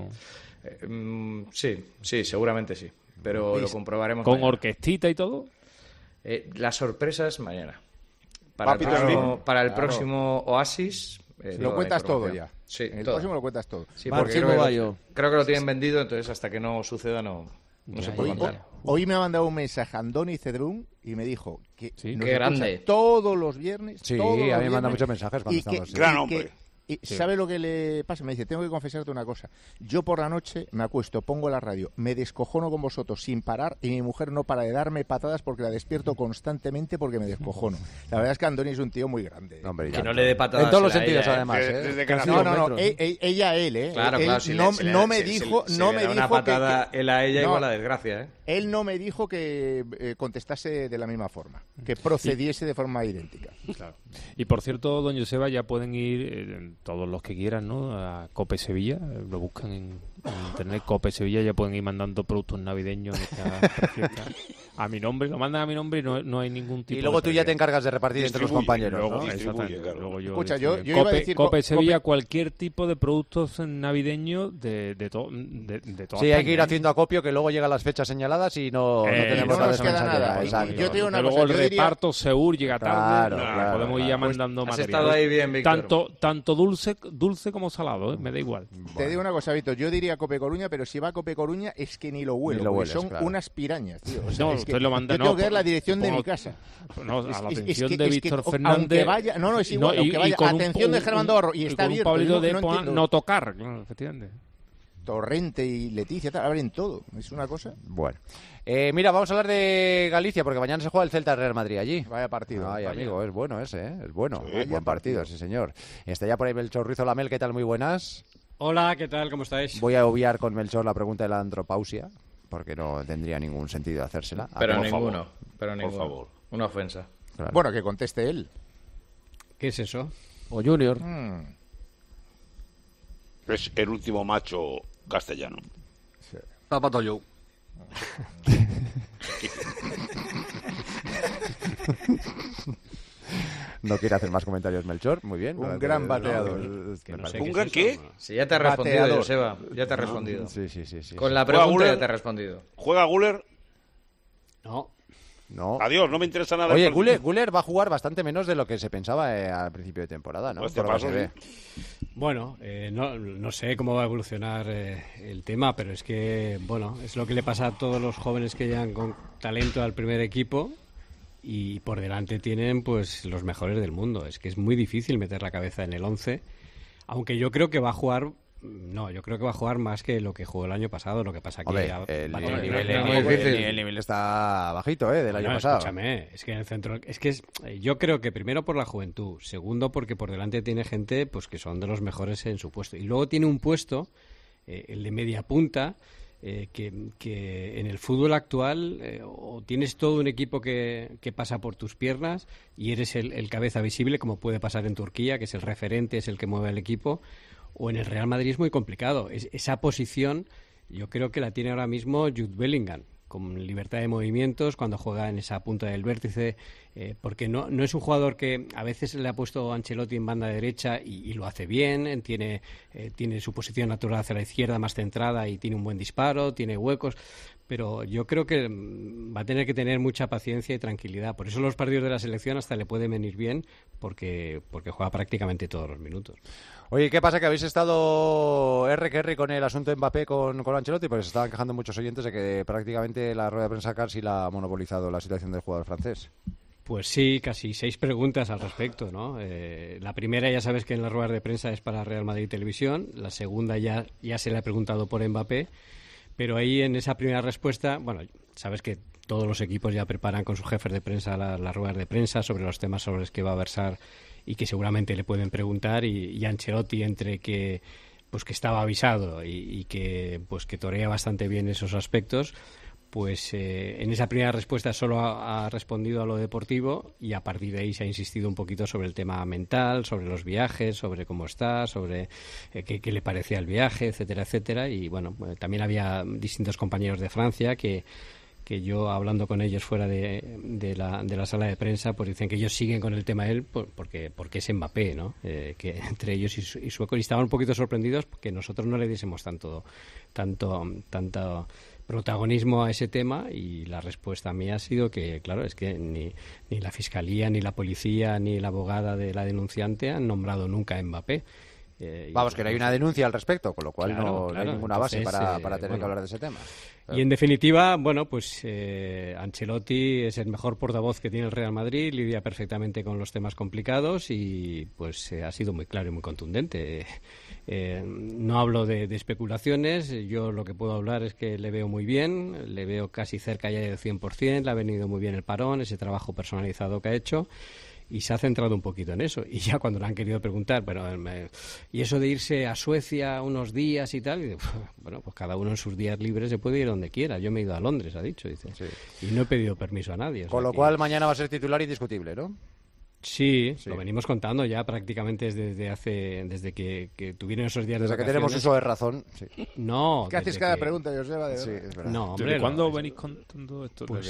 [SPEAKER 12] Sí, seguramente sí. Pero lo comprobaremos
[SPEAKER 10] Con
[SPEAKER 12] mañana.
[SPEAKER 10] orquestita y todo.
[SPEAKER 12] Las sorpresas mañana.
[SPEAKER 9] Papito Slim.
[SPEAKER 12] Para el próximo Oasis.
[SPEAKER 11] Lo
[SPEAKER 12] toda la
[SPEAKER 11] cuentas todo
[SPEAKER 12] información.
[SPEAKER 11] ya.
[SPEAKER 12] Sí,
[SPEAKER 11] En el
[SPEAKER 12] todo.
[SPEAKER 11] próximo lo cuentas todo.
[SPEAKER 12] Sí,
[SPEAKER 13] Marchi
[SPEAKER 12] porque
[SPEAKER 13] Movallo.
[SPEAKER 12] creo que lo tienen vendido, entonces hasta que no suceda no se puede contar.
[SPEAKER 11] Hoy me ha mandado un mensaje Andoni Cedrún y me dijo que
[SPEAKER 10] Sí.
[SPEAKER 11] nos
[SPEAKER 12] Qué
[SPEAKER 11] escucha
[SPEAKER 12] grande.
[SPEAKER 11] todos los viernes.
[SPEAKER 6] Sí,
[SPEAKER 11] todos
[SPEAKER 6] a mí
[SPEAKER 11] los
[SPEAKER 6] me manda
[SPEAKER 11] viernes,
[SPEAKER 6] muchos mensajes cuando
[SPEAKER 11] y que-
[SPEAKER 6] estamos.
[SPEAKER 9] Gran
[SPEAKER 11] y
[SPEAKER 9] hombre.
[SPEAKER 11] que- y ¿sabe lo que le pasa? Me dice, tengo que confesarte una cosa. Yo por la noche me acuesto, pongo la radio, me descojono con vosotros sin parar y mi mujer no para de darme patadas porque la despierto constantemente porque me descojono. La verdad es que Andoni es un tío muy grande.
[SPEAKER 6] Hombre, y
[SPEAKER 12] Que
[SPEAKER 6] tanto.
[SPEAKER 12] no le dé patadas
[SPEAKER 6] En todos los
[SPEAKER 12] a ella,
[SPEAKER 6] sentidos,
[SPEAKER 12] ¿eh?
[SPEAKER 6] además, ¿eh?
[SPEAKER 9] Desde que
[SPEAKER 6] Casi
[SPEAKER 9] nació.
[SPEAKER 6] dos
[SPEAKER 11] No,
[SPEAKER 6] metros.
[SPEAKER 11] ella, él.
[SPEAKER 12] Claro,
[SPEAKER 11] Él
[SPEAKER 12] claro. Si
[SPEAKER 11] no,
[SPEAKER 12] le-
[SPEAKER 11] no me
[SPEAKER 12] si-
[SPEAKER 11] dijo,
[SPEAKER 12] si
[SPEAKER 11] no
[SPEAKER 12] le
[SPEAKER 11] me
[SPEAKER 12] da una
[SPEAKER 11] dijo
[SPEAKER 12] patada él a ella
[SPEAKER 11] no,
[SPEAKER 12] igual la desgracia, ¿eh?
[SPEAKER 11] Él no me dijo que contestase de la misma forma, que procediese de forma idéntica.
[SPEAKER 10] Claro. Y por cierto, don Joseba, ya pueden ir todos los que quieran, ¿no? A Cope Sevilla, lo buscan en internet, Cope Sevilla, ya pueden ir mandando productos navideños en esta fiesta. A mi nombre, lo mandan a mi nombre y no hay ningún tipo
[SPEAKER 6] Y luego
[SPEAKER 10] de
[SPEAKER 6] tú ya te encargas de repartir entre los
[SPEAKER 9] Distribuye,
[SPEAKER 6] compañeros,
[SPEAKER 9] luego
[SPEAKER 6] ¿no?
[SPEAKER 9] distribuye,
[SPEAKER 10] Exactamente.
[SPEAKER 9] claro.
[SPEAKER 10] Luego yo
[SPEAKER 11] Escucha, yo
[SPEAKER 10] distribuyo.
[SPEAKER 11] iba a decir
[SPEAKER 10] Cope Sevilla,
[SPEAKER 11] Cope-
[SPEAKER 10] cualquier tipo de productos navideños de toda
[SPEAKER 6] Sí, hay que ir
[SPEAKER 10] España, ¿eh?
[SPEAKER 6] haciendo acopio que luego llegan las fechas señaladas y no tenemos
[SPEAKER 11] no
[SPEAKER 6] la
[SPEAKER 11] nos queda
[SPEAKER 6] despensa
[SPEAKER 11] nada.
[SPEAKER 6] llena. Exacto.
[SPEAKER 11] Yo te digo una
[SPEAKER 10] Luego
[SPEAKER 11] cosa,
[SPEAKER 10] el
[SPEAKER 11] yo diría-
[SPEAKER 10] reparto Seur llega tarde.
[SPEAKER 6] Claro, claro,
[SPEAKER 10] podemos ir
[SPEAKER 6] claro.
[SPEAKER 10] ya mandando
[SPEAKER 12] Has
[SPEAKER 10] material.
[SPEAKER 12] estado ahí bien, Víctor.
[SPEAKER 10] Tanto dulce como salado, ¿eh? Me da igual.
[SPEAKER 11] Te digo una cosa, Víctor, yo diría Cope Coruña, pero si va a Cope Coruña es que ni lo huelo,
[SPEAKER 6] Ni lo
[SPEAKER 11] porque
[SPEAKER 6] hueles,
[SPEAKER 11] son
[SPEAKER 6] claro.
[SPEAKER 11] unas pirañas, tío. O sea,
[SPEAKER 10] No,
[SPEAKER 11] es que
[SPEAKER 10] usted lo manda,
[SPEAKER 11] yo tengo
[SPEAKER 10] no,
[SPEAKER 11] que dar la dirección de
[SPEAKER 10] pongo-
[SPEAKER 11] mi casa.
[SPEAKER 10] No, a la
[SPEAKER 11] Es
[SPEAKER 10] atención
[SPEAKER 11] que-
[SPEAKER 10] de
[SPEAKER 11] es que,
[SPEAKER 10] Víctor
[SPEAKER 11] aunque
[SPEAKER 10] Fernández.
[SPEAKER 11] vaya- no, es igual, aunque vaya,
[SPEAKER 10] con un-
[SPEAKER 11] atención de Germán Dorro, y está
[SPEAKER 10] con
[SPEAKER 11] abierto,
[SPEAKER 10] un palito
[SPEAKER 11] yo
[SPEAKER 10] de
[SPEAKER 11] no entiendo.
[SPEAKER 10] no tocar, claro, efectivamente.
[SPEAKER 11] Torrente y Leticia, tal, abren todo. Es una cosa.
[SPEAKER 6] Bueno. Mira, vamos a hablar de Galicia, porque mañana se juega el Celta-Real Madrid allí.
[SPEAKER 11] Vaya partido.
[SPEAKER 6] Ay,
[SPEAKER 11] vaya.
[SPEAKER 6] amigo, es bueno ese, ¿eh? Es bueno.
[SPEAKER 11] Sí,
[SPEAKER 6] Buen partido, sí, señor. Está ya por ahí Melchor Ruiz Lamel, ¿qué tal? Muy buenas.
[SPEAKER 15] Hola, ¿qué tal? ¿Cómo estáis?
[SPEAKER 6] Voy a obviar con Melchor la pregunta de la andropausia, porque no tendría ningún sentido hacérsela.
[SPEAKER 12] Pero
[SPEAKER 6] Por
[SPEAKER 12] ninguno,
[SPEAKER 6] favor.
[SPEAKER 12] pero ninguno.
[SPEAKER 9] favor.
[SPEAKER 12] Una ofensa.
[SPEAKER 6] Claro.
[SPEAKER 11] Bueno, que conteste él.
[SPEAKER 15] ¿Qué es eso?
[SPEAKER 13] O Junior.
[SPEAKER 9] Es el último macho castellano.
[SPEAKER 7] Zapato Joe.
[SPEAKER 6] No quiere hacer más comentarios Melchor, muy bien.
[SPEAKER 11] Un gran bateador.
[SPEAKER 9] ¿Un gran qué?
[SPEAKER 12] Sí, ya te ha respondido, Joseba. Ya te ha respondido.
[SPEAKER 6] Sí.
[SPEAKER 12] Con la pregunta ya te ha respondido.
[SPEAKER 9] ¿Juega Guller?
[SPEAKER 6] No.
[SPEAKER 9] Adiós, no me interesa nada.
[SPEAKER 6] Oye, Guller va a jugar bastante menos de lo que se pensaba al principio de temporada, ¿no?
[SPEAKER 9] Pues
[SPEAKER 6] Por lo que se ve.
[SPEAKER 15] Bueno, no sé cómo va a evolucionar el tema, pero es que, bueno, es lo que le pasa a todos los jóvenes que llegan con talento al primer equipo y por delante tienen pues los mejores del mundo. Es que es muy difícil meter la cabeza en el 11, aunque yo creo que va a jugar... No, yo creo que va a jugar más que lo que jugó el año pasado. Lo que pasa que
[SPEAKER 6] el nivel está bajito, del año pasado.
[SPEAKER 15] Escúchame, es que en el centro yo creo que primero por la juventud, segundo porque por delante tiene gente pues que son de los mejores en su puesto y luego tiene un puesto, el de media punta, que en el fútbol actual o tienes todo un equipo que pasa por tus piernas y eres el cabeza visible, como puede pasar en Turquía, que es el referente, es el que mueve el equipo. O en el Real Madrid es muy complicado. Esa posición yo creo que la tiene ahora mismo Jude Bellingham, con libertad de movimientos cuando juega en esa punta del vértice, porque no es un jugador que a veces le ha puesto Ancelotti en banda derecha y lo hace bien, tiene su posición natural hacia la izquierda más centrada y tiene un buen disparo, tiene huecos, pero yo creo que va a tener que tener mucha paciencia y tranquilidad. Por eso los partidos de la selección hasta le pueden venir bien, porque juega prácticamente todos los minutos.
[SPEAKER 6] Oye, ¿qué pasa? Que habéis estado R con el asunto de Mbappé con Ancelotti, porque se estaban quejando muchos oyentes de que prácticamente la rueda de prensa casi la ha monopolizado la situación del jugador francés.
[SPEAKER 15] Pues sí, casi 6 preguntas al respecto, ¿no? La primera ya sabes que en las ruedas de prensa es para Real Madrid Televisión, la segunda ya se le ha preguntado por Mbappé, pero ahí en esa primera respuesta, bueno, sabes que todos los equipos ya preparan con sus jefes de prensa las ruedas de prensa sobre los temas sobre los que va a versar y que seguramente le pueden preguntar y Ancelotti entre que estaba avisado y que torea bastante bien esos aspectos, pues en esa primera respuesta solo ha respondido a lo deportivo y a partir de ahí se ha insistido un poquito sobre el tema mental, sobre los viajes, sobre cómo está, sobre qué le parecía el viaje, etcétera, etcétera. Y bueno, también había distintos compañeros de Francia que yo hablando con ellos fuera de la sala de prensa, pues dicen que ellos siguen con el tema de él porque es Mbappé, ¿no? Que entre ellos y Sueco, y estaban un poquito sorprendidos porque nosotros no le diésemos tanto protagonismo a ese tema, y la respuesta mía ha sido que, claro, es que ni la Fiscalía, ni la Policía, ni la abogada de la denunciante han nombrado nunca a Mbappé.
[SPEAKER 6] Vamos, que no hay una denuncia al respecto, con lo cual
[SPEAKER 15] claro,
[SPEAKER 6] no hay ninguna base para tener que hablar de ese tema.
[SPEAKER 15] Y en definitiva, bueno, pues Ancelotti es el mejor portavoz que tiene el Real Madrid, lidia perfectamente con los temas complicados y pues ha sido muy claro y muy contundente. No hablo de especulaciones, yo lo que puedo hablar es que le veo muy bien, le veo casi cerca ya del 100%, le ha venido muy bien el parón, ese trabajo personalizado que ha hecho. Y se ha centrado un poquito en eso. Y ya cuando le han querido preguntar, ¿y eso de irse a Suecia unos días y tal? Y, bueno, pues cada uno en sus días libres se puede ir donde quiera. Yo me he ido a Londres, ha dicho, dice. Sí. Y no he pedido permiso a nadie.
[SPEAKER 6] Con lo cual mañana va a ser titular indiscutible, ¿no?
[SPEAKER 15] Sí, lo venimos contando ya prácticamente desde que tuvieron esos días de vacaciones.
[SPEAKER 6] Desde que tenemos uso de razón, sí.
[SPEAKER 15] No.
[SPEAKER 11] ¿Qué haces cada pregunta, Joseba?
[SPEAKER 6] Sí, es verdad.
[SPEAKER 15] No, hombre,
[SPEAKER 10] ¿Desde cuándo venís contando esto?
[SPEAKER 15] Pues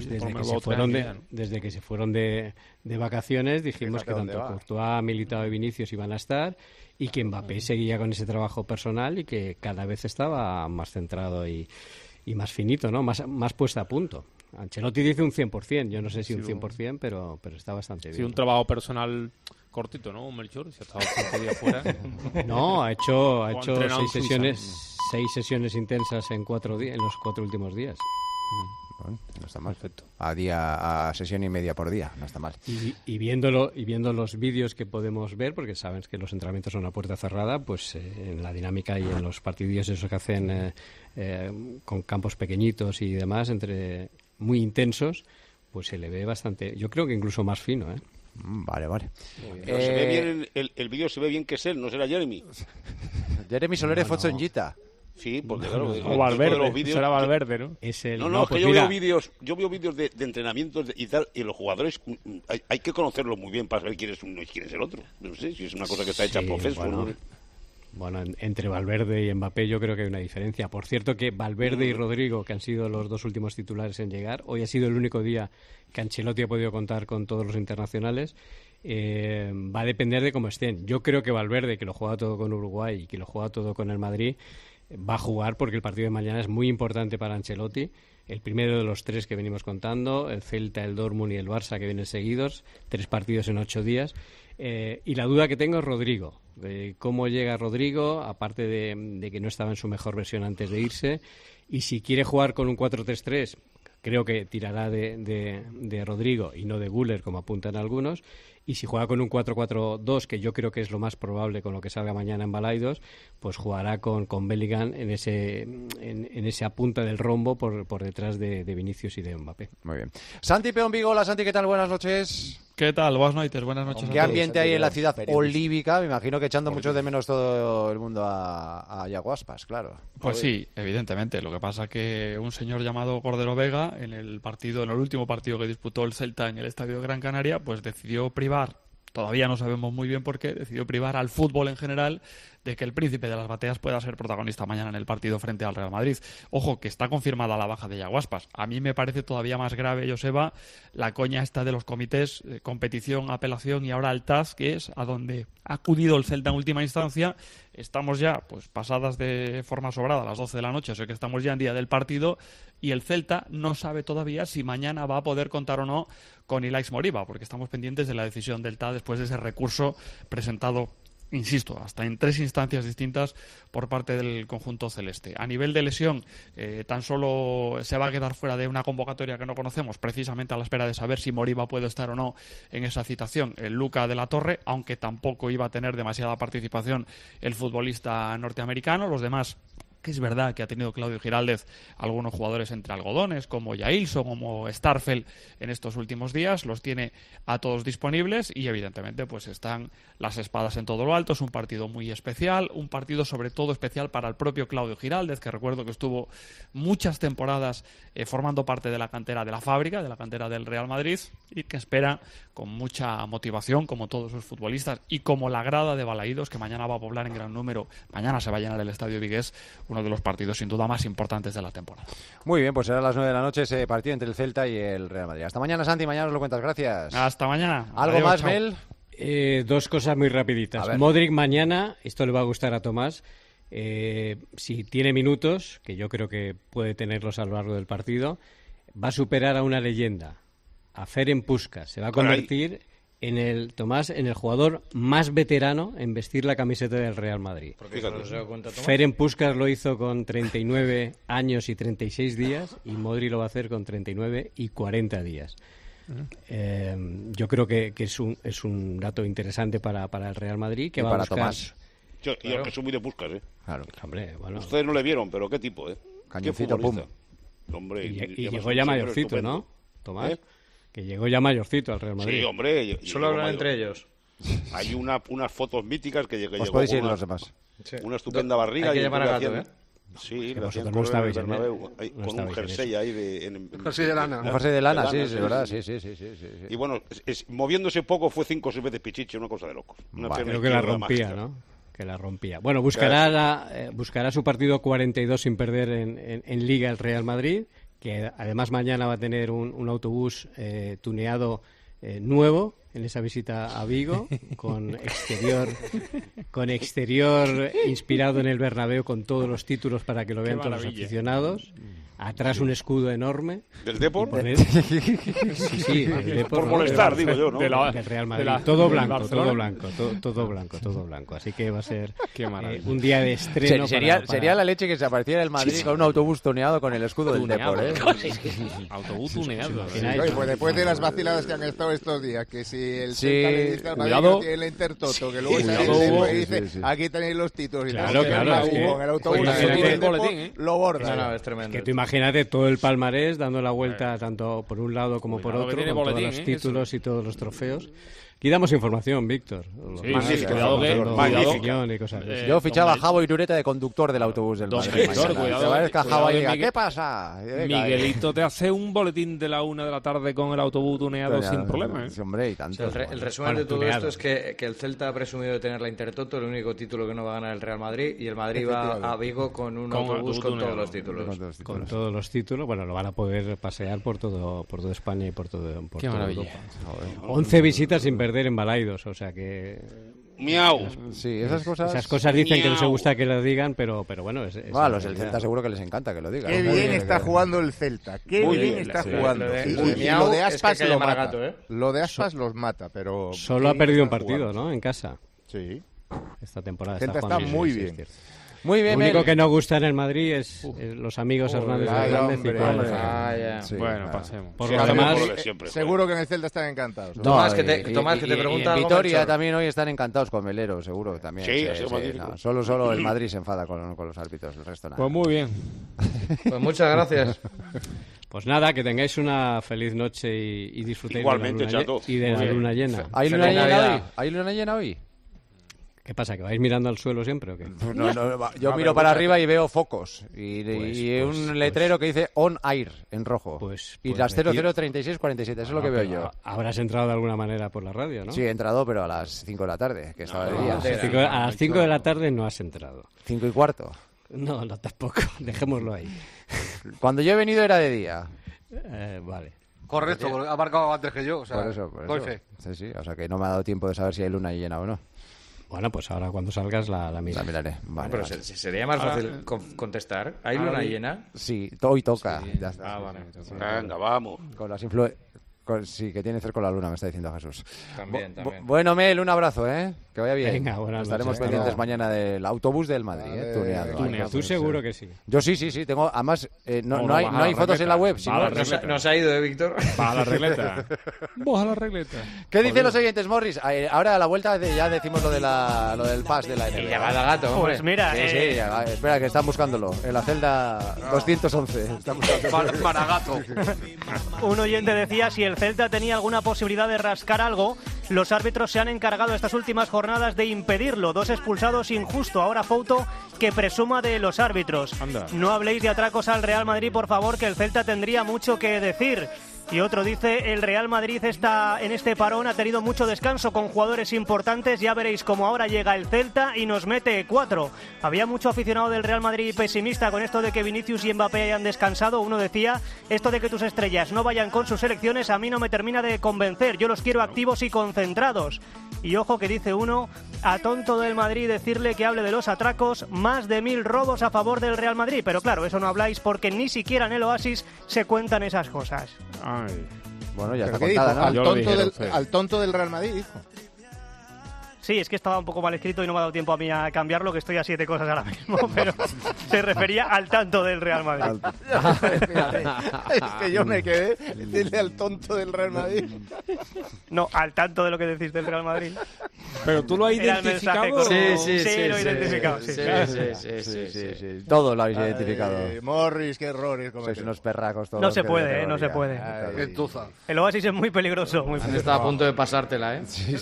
[SPEAKER 15] desde que se fueron de vacaciones dijimos que tanto Courtois, Militao y Vinicius iban a estar y que Mbappé seguía con ese trabajo personal y que cada vez estaba más centrado y más finito, ¿no? Más puesta a punto. Ancelotti dice un 100%, yo no sé si un 100%, pero está bastante bien.
[SPEAKER 10] Sí, un trabajo personal cortito, ¿no, Melchor? Si ha estado 5 días fuera.
[SPEAKER 15] No, ha hecho 6 sesiones intensas en 4 días, en los 4 últimos días.
[SPEAKER 6] Bueno, no está mal. Perfecto. A sesión y media por día, no está mal.
[SPEAKER 15] Y viendo los vídeos que podemos ver, porque saben que los entrenamientos son a puerta cerrada, pues en la dinámica y en los partidillos esos que hacen con campos pequeñitos y demás, muy intensos, pues se le ve bastante, yo creo que incluso más fino, ¿eh?
[SPEAKER 6] Vale.
[SPEAKER 9] Pero se ve bien, el vídeo se ve bien que es él, no será Jeremy.
[SPEAKER 6] Jeremy Soler es Fotzongita.
[SPEAKER 9] Sí, porque claro,
[SPEAKER 10] o Valverde, será Valverde, ¿no?
[SPEAKER 9] Pues yo veo vídeos de entrenamientos y tal, y los jugadores hay que conocerlos muy bien para saber quién es uno y quién es el otro. No sé si es una cosa que está hecha a profeso.
[SPEAKER 15] Bueno, entre Valverde y Mbappé yo creo que hay una diferencia. Por cierto que Valverde y Rodrigo, que han sido los dos últimos titulares en llegar, hoy ha sido el único día que Ancelotti ha podido contar con todos los internacionales va a depender de cómo estén. Yo creo que Valverde, que lo juega todo con Uruguay y que lo juega todo con el Madrid, va a jugar porque el partido de mañana es muy importante para Ancelotti. El primero de los 3 que venimos contando, el Celta, el Dortmund y el Barça, que vienen seguidos, 3 partidos en 8 días. Y la duda que tengo es Rodrigo. ¿Cómo llega Rodrigo? Aparte de que no estaba en su mejor versión antes de irse. Y si quiere jugar con un 4-3-3, creo que tirará de Rodrigo y no de Güler, como apuntan algunos. Y si juega con un 4-4-2, que yo creo que es lo más probable con lo que salga mañana en Balaidos, pues jugará con Bellingham en esa punta del rombo por detrás de Vinicius y de Mbappé.
[SPEAKER 6] Muy bien. Santi Peón Vigo, hola Santi, ¿qué tal? Buenas noches.
[SPEAKER 16] ¿Qué tal? Buenas noches, buenas noches.
[SPEAKER 6] ¿Qué ambiente hay en la ciudad olívica? Me imagino que echando mucho de menos todo el mundo a Yago Aspas, claro.
[SPEAKER 16] Pues sí, evidentemente. Lo que pasa que un señor llamado Cordero Vega, en el último partido que disputó el Celta en el Estadio de Gran Canaria, pues decidió privar, todavía no sabemos muy bien por qué, decidió privar al fútbol en general de que el príncipe de las bateas pueda ser protagonista mañana en el partido frente al Real Madrid. Ojo, que está confirmada la baja de Yago Aspas. A mí me parece todavía más grave, Joseba, la coña esta de los comités, competición, apelación y ahora el TAS, que es a donde ha acudido el Celta en última instancia. Estamos ya, pues pasadas de forma sobrada a las 12 de la noche, o sea que estamos ya en día del partido, y el Celta no sabe todavía si mañana va a poder contar o no con Ilaix Moriba, porque estamos pendientes de la decisión del TAS después de ese recurso presentado, insisto, hasta en 3 instancias distintas por parte del conjunto celeste. A nivel de lesión, tan solo se va a quedar fuera de una convocatoria que no conocemos, precisamente a la espera de saber si Moriba puede estar o no en esa citación, el Luca de la Torre, aunque tampoco iba a tener demasiada participación el futbolista norteamericano. Los demás, que es verdad que ha tenido Claudio Giraldez algunos jugadores entre algodones, como Jailson, como Starfel en estos últimos días, los tiene a todos disponibles y evidentemente pues están las espadas en todo lo alto. Es un partido muy especial, un partido sobre todo especial para el propio Claudio Giraldez, que recuerdo que estuvo muchas temporadas formando parte de la cantera de la Fábrica, de la cantera del Real Madrid, y que espera con mucha motivación, como todos sus futbolistas y como la grada de Balaídos, que mañana va a poblar en gran número, mañana se va a llenar el Estadio Vigués, uno de los partidos sin duda más importantes de la temporada.
[SPEAKER 6] Muy bien, pues será a las 9 de la noche ese partido entre el Celta y el Real Madrid. Hasta mañana, Santi, mañana nos lo cuentas, gracias.
[SPEAKER 16] Hasta mañana.
[SPEAKER 6] ¿Algo
[SPEAKER 16] Adiós,
[SPEAKER 6] más,
[SPEAKER 16] chao.
[SPEAKER 6] Mel?
[SPEAKER 15] 2 cosas muy rapiditas. Modric mañana, esto le va a gustar a Tomás, si tiene minutos, que yo creo que puede tenerlos a lo largo del partido, va a superar a una leyenda, a Ferenc Puskás. Se va a convertir en el jugador más veterano en vestir la camiseta del Real Madrid. Ferenc Puskás lo hizo con 39 años y 36 días y Modric lo va a hacer con 39 y 40 días. Yo creo que es un dato interesante para el Real Madrid, que
[SPEAKER 6] y
[SPEAKER 15] va
[SPEAKER 6] para
[SPEAKER 15] a buscar...
[SPEAKER 6] Tomás.
[SPEAKER 9] Yo que soy muy de Puskás,
[SPEAKER 6] Claro.
[SPEAKER 15] Hombre, bueno.
[SPEAKER 9] Ustedes no le vieron, pero qué tipo,
[SPEAKER 6] Cañoncito,
[SPEAKER 9] qué
[SPEAKER 6] pum.
[SPEAKER 9] futbolista. Hombre,
[SPEAKER 15] Y llegó ya mayorcito, ¿no, Tomás? Que llegó ya mayorcito al Real Madrid.
[SPEAKER 9] Sí, hombre.
[SPEAKER 12] Solo hablan entre ellos.
[SPEAKER 9] Hay unas fotos míticas que llegó
[SPEAKER 6] podéis ir
[SPEAKER 9] con
[SPEAKER 6] los demás.
[SPEAKER 9] una estupenda barriga.
[SPEAKER 12] Hay que
[SPEAKER 9] y
[SPEAKER 12] llamar a Gato,
[SPEAKER 9] Sí,
[SPEAKER 15] Que
[SPEAKER 9] lo hacían
[SPEAKER 15] vosotros no
[SPEAKER 9] correr en el
[SPEAKER 15] estabais en
[SPEAKER 9] Bernabéu,
[SPEAKER 15] no
[SPEAKER 9] con un
[SPEAKER 15] estabais en
[SPEAKER 9] jersey
[SPEAKER 15] eso.
[SPEAKER 9] ahí de...
[SPEAKER 7] Jersey de lana.
[SPEAKER 6] Un jersey de lana, sí, es
[SPEAKER 9] sí,
[SPEAKER 6] verdad,
[SPEAKER 9] sí.
[SPEAKER 6] sí.
[SPEAKER 9] Y bueno, moviéndose poco fue 5 o 6 veces Pichichi, una cosa de locos.
[SPEAKER 15] Creo que la rompía, ¿no? Que la rompía. Bueno, buscará su partido 42 sin perder en Liga el Real Madrid, que además mañana va a tener un autobús tuneado nuevo en esa visita a Vigo, con exterior inspirado en el Bernabéu, con todos los títulos para que lo vean todos los aficionados. Atrás un escudo enorme.
[SPEAKER 9] ¿Del Depor?
[SPEAKER 15] Sí, del Depor.
[SPEAKER 9] Por molestar, digo yo, ¿no?
[SPEAKER 15] Del Real Madrid. Todo blanco. Así que va a ser un día de estreno.
[SPEAKER 6] Sería la leche que se apareciera el Madrid con un autobús tuneado con el escudo del Depor,
[SPEAKER 10] Autobús tuneado.
[SPEAKER 11] Pues después de las vaciladas que han estado estos días, que si el
[SPEAKER 6] Sí,
[SPEAKER 11] Celta le dice al Madrid
[SPEAKER 6] cuidado.
[SPEAKER 11] que tiene el Intertoto, que luego
[SPEAKER 6] Sí,
[SPEAKER 11] sale
[SPEAKER 6] cuidado,
[SPEAKER 11] el Depor y
[SPEAKER 6] sí,
[SPEAKER 11] dice,
[SPEAKER 6] sí.
[SPEAKER 11] aquí tenéis los títulos y
[SPEAKER 15] Claro,
[SPEAKER 11] con el autobús
[SPEAKER 15] Imagínate-
[SPEAKER 11] lo borda.
[SPEAKER 12] No, es tremendo.
[SPEAKER 15] Que tú imagínate todo el palmarés dando la vuelta tanto por un lado como por
[SPEAKER 10] Cuidado que
[SPEAKER 15] otro,
[SPEAKER 10] tiene
[SPEAKER 15] con todos
[SPEAKER 10] boletín,
[SPEAKER 15] los títulos y todos los trofeos. Aquí damos información, Víctor.
[SPEAKER 10] Sí, cuidado
[SPEAKER 15] Y cosas de esas.
[SPEAKER 6] Yo fichaba a Javo Irureta de conductor del autobús del Madrid.
[SPEAKER 10] Víctor,
[SPEAKER 6] mañana.
[SPEAKER 10] cuidado,
[SPEAKER 6] Te va a ver Javo y diga,
[SPEAKER 10] Miguel.
[SPEAKER 6] ¿qué pasa?
[SPEAKER 10] Miguelito te hace un boletín de la 1 de la tarde con el autobús tuneado sin problema.
[SPEAKER 6] Sí, hombre, y tanto.
[SPEAKER 12] O sea, el resumen de todo esto es que el Celta ha presumido de tener la Intertoto, el único título que no va a ganar el Real Madrid, y el Madrid va a Vigo con un autobús con todos los títulos.
[SPEAKER 15] Con todos los títulos, bueno, lo van a poder pasear por todo España y por toda
[SPEAKER 10] Qué maravilla.
[SPEAKER 15] Europa. 11 visitas sin perder en Balaidos, o sea que...
[SPEAKER 9] Miau.
[SPEAKER 6] Sí, esas cosas
[SPEAKER 15] dicen que no se gusta que lo digan, pero bueno...
[SPEAKER 6] A los del Celta seguro que les encanta que lo digan.
[SPEAKER 11] Qué bien está jugando el Celta, qué bien está jugando. Y lo de Aspas lo mata. Lo de Aspas los mata, pero...
[SPEAKER 15] Solo ha perdido un partido, ¿no? En casa.
[SPEAKER 11] Sí.
[SPEAKER 15] Esta temporada
[SPEAKER 11] Celta está muy bien.
[SPEAKER 6] Muy bien,
[SPEAKER 15] lo único que no gusta en el Madrid es los amigos Hernández
[SPEAKER 6] Fernández y
[SPEAKER 10] Bueno, pasemos.
[SPEAKER 15] Por lo demás,
[SPEAKER 11] seguro que en el Celta están encantados.
[SPEAKER 12] Tomás, que te pregunta
[SPEAKER 6] en
[SPEAKER 12] algo,
[SPEAKER 6] Vitoria
[SPEAKER 12] Melchor.
[SPEAKER 6] también hoy están encantados con Melero, seguro también. Solo el Madrid se enfada con los árbitros, el resto nada.
[SPEAKER 10] Pues muy bien.
[SPEAKER 12] Pues muchas gracias.
[SPEAKER 15] Pues nada, que tengáis una feliz noche y disfrutéis
[SPEAKER 9] igualmente,
[SPEAKER 15] de la luna llena.
[SPEAKER 6] ¿Hay luna llena hoy? ¿Hay luna llena hoy?
[SPEAKER 15] ¿Qué pasa? ¿Que vais mirando al suelo siempre o qué?
[SPEAKER 6] No, yo miro para arriba y veo focos y un letrero que dice On Air en rojo. Y las 003647, eso es lo que veo yo.
[SPEAKER 15] Habrás entrado de alguna manera por la radio, ¿no?
[SPEAKER 6] Sí, he entrado, pero a las 5 de la tarde, que estaba de día.
[SPEAKER 15] A las 5 de la tarde no has entrado.
[SPEAKER 6] 5:15.
[SPEAKER 15] No, tampoco. Dejémoslo ahí.
[SPEAKER 6] Cuando yo he venido era de día.
[SPEAKER 15] Vale.
[SPEAKER 7] Correcto, porque ha marcado antes que yo. O sea,
[SPEAKER 6] por eso.
[SPEAKER 7] doy fe.
[SPEAKER 6] Sí, o sea que no me ha dado tiempo de saber si hay luna llena o no.
[SPEAKER 15] Bueno, pues ahora cuando salgas la miraré.
[SPEAKER 6] La miraré. Vale,
[SPEAKER 12] pero sería más fácil contestar. ¿Hay luna llena?
[SPEAKER 6] Sí, hoy toca.
[SPEAKER 12] Sí.
[SPEAKER 6] Ya está.
[SPEAKER 12] Vale.
[SPEAKER 9] Venga, vamos.
[SPEAKER 6] Con las sí, que tiene que ver con la luna, me está diciendo Jesús.
[SPEAKER 12] También.
[SPEAKER 6] Bueno, Mel, un abrazo, Que vaya bien.
[SPEAKER 15] Venga, buenas
[SPEAKER 6] Estaremos
[SPEAKER 15] noches.
[SPEAKER 6] pendientes mañana del autobús del Madrid, tuneado.
[SPEAKER 15] Tú seguro que sí.
[SPEAKER 6] Yo sí. Tengo, además, no hay fotos en la web.
[SPEAKER 12] Nos ha ido, Víctor.
[SPEAKER 10] Va a la regleta.
[SPEAKER 6] ¿Qué dicen los oyentes, Morris? Ahora a la vuelta ya decimos lo del pass de la NBA.
[SPEAKER 12] Y ya va la gato, hombre.
[SPEAKER 8] Pues mira...
[SPEAKER 6] Sí, espera, que están buscándolo. En la celda 211.
[SPEAKER 7] Maragato.
[SPEAKER 8] Un oyente decía si el Celta tenía alguna posibilidad de rascar algo. Los árbitros se han encargado estas últimas jornadas de impedirlo. 2 expulsados injusto. Ahora Fouto que presuma de los árbitros.
[SPEAKER 10] Anda.
[SPEAKER 8] No habléis de atracos al Real Madrid, por favor, que el Celta tendría mucho que decir. Y otro dice, el Real Madrid en este parón ha tenido mucho descanso con jugadores importantes. Ya veréis cómo ahora llega el Celta y nos mete 4. Había mucho aficionado del Real Madrid pesimista con esto de que Vinicius y Mbappé hayan descansado. Uno decía, esto de que tus estrellas no vayan con sus selecciones a mí no me termina de convencer. Yo los quiero activos y concentrados. Y ojo que dice uno, a tonto del Madrid decirle que hable de los atracos, más de 1000 robos a favor del Real Madrid. Pero claro, eso no habláis porque ni siquiera en el Oasis se cuentan esas cosas.
[SPEAKER 10] Ay.
[SPEAKER 6] Bueno, ya está
[SPEAKER 11] ¿Qué dijo?
[SPEAKER 6] contada, ¿no?
[SPEAKER 11] Al tonto del Real Madrid, dijo.
[SPEAKER 8] Sí, es que estaba un poco mal escrito y no me ha dado tiempo a mí a cambiarlo, que estoy a 7 cosas ahora mismo, pero se refería al tanto del Real Madrid.
[SPEAKER 11] Es que yo me quedé decirle al tonto del Real Madrid.
[SPEAKER 8] No, al tanto de lo que decís del Real Madrid.
[SPEAKER 10] Pero tú lo has identificado.
[SPEAKER 8] Sí, lo he identificado.
[SPEAKER 6] Sí. Todo lo habéis identificado.
[SPEAKER 11] Morris, qué errores.
[SPEAKER 6] Sois unos perracos todos.
[SPEAKER 8] No se puede, no se puede.
[SPEAKER 7] Entuza.
[SPEAKER 8] El Oasis es muy peligroso.
[SPEAKER 12] Estaba a punto de pasártela,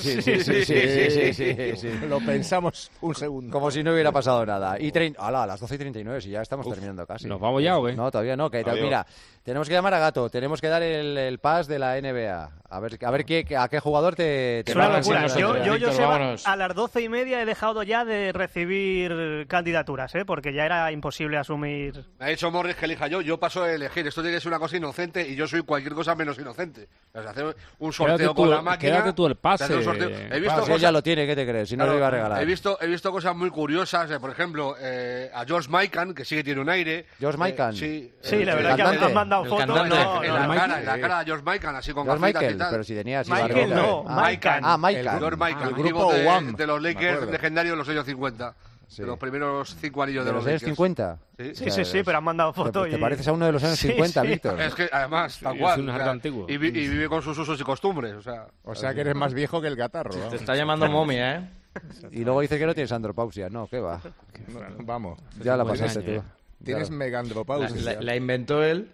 [SPEAKER 6] Sí.
[SPEAKER 11] Lo pensamos un segundo.
[SPEAKER 6] Como si no hubiera pasado nada. A las 12:39, si ya estamos terminando casi.
[SPEAKER 10] ¿Nos vamos ya o qué?
[SPEAKER 6] No, todavía no. Mira, tenemos que llamar a Gato, tenemos que dar el pass de la NBA. A ver a qué jugador te
[SPEAKER 8] Es una locura. Yo
[SPEAKER 12] Víctor,
[SPEAKER 8] a las 12:30 he dejado ya de recibir candidaturas, porque ya era imposible asumir.
[SPEAKER 7] Me ha dicho Morris que elija yo. Yo paso a elegir. Esto tiene que ser una cosa inocente y yo soy cualquier cosa menos inocente. O sea, hacer un sorteo con la máquina.
[SPEAKER 10] Quédate tú el pase.
[SPEAKER 7] He visto
[SPEAKER 6] cosas... ya lo tiene, ¿qué te crees? Si no lo iba a regalar.
[SPEAKER 7] He visto cosas muy curiosas. Por ejemplo, a George Mikan, que sí que tiene un aire.
[SPEAKER 6] ¿George Mikan?
[SPEAKER 7] Sí,
[SPEAKER 8] la verdad que han mandado fotos.
[SPEAKER 7] En la cara de George Mikan, así con gafitas y tal.
[SPEAKER 6] Pero si tenía así
[SPEAKER 8] Michael no,
[SPEAKER 7] Mikan.
[SPEAKER 6] Mikan.
[SPEAKER 7] George Mikan,
[SPEAKER 11] el grupo One
[SPEAKER 7] de los Lakers legendarios de los años 50. De los primeros 5 anillos de los
[SPEAKER 6] años 50.
[SPEAKER 8] Sí, pero han mandado fotos.
[SPEAKER 6] ¿Te pareces a uno de los años 50, Víctor?
[SPEAKER 7] Es que además, tal cual.
[SPEAKER 10] Es un arte antiguo.
[SPEAKER 7] Y vive con sus usos y costumbres.
[SPEAKER 11] O sea que eres más viejo que el catarro.
[SPEAKER 12] Te está llamando momia,
[SPEAKER 6] Y luego dice que no tienes andropausia. No, ¿qué va?
[SPEAKER 11] Vamos.
[SPEAKER 6] Ya la pasaste tú.
[SPEAKER 11] Tienes megandropausia.
[SPEAKER 12] La inventó él.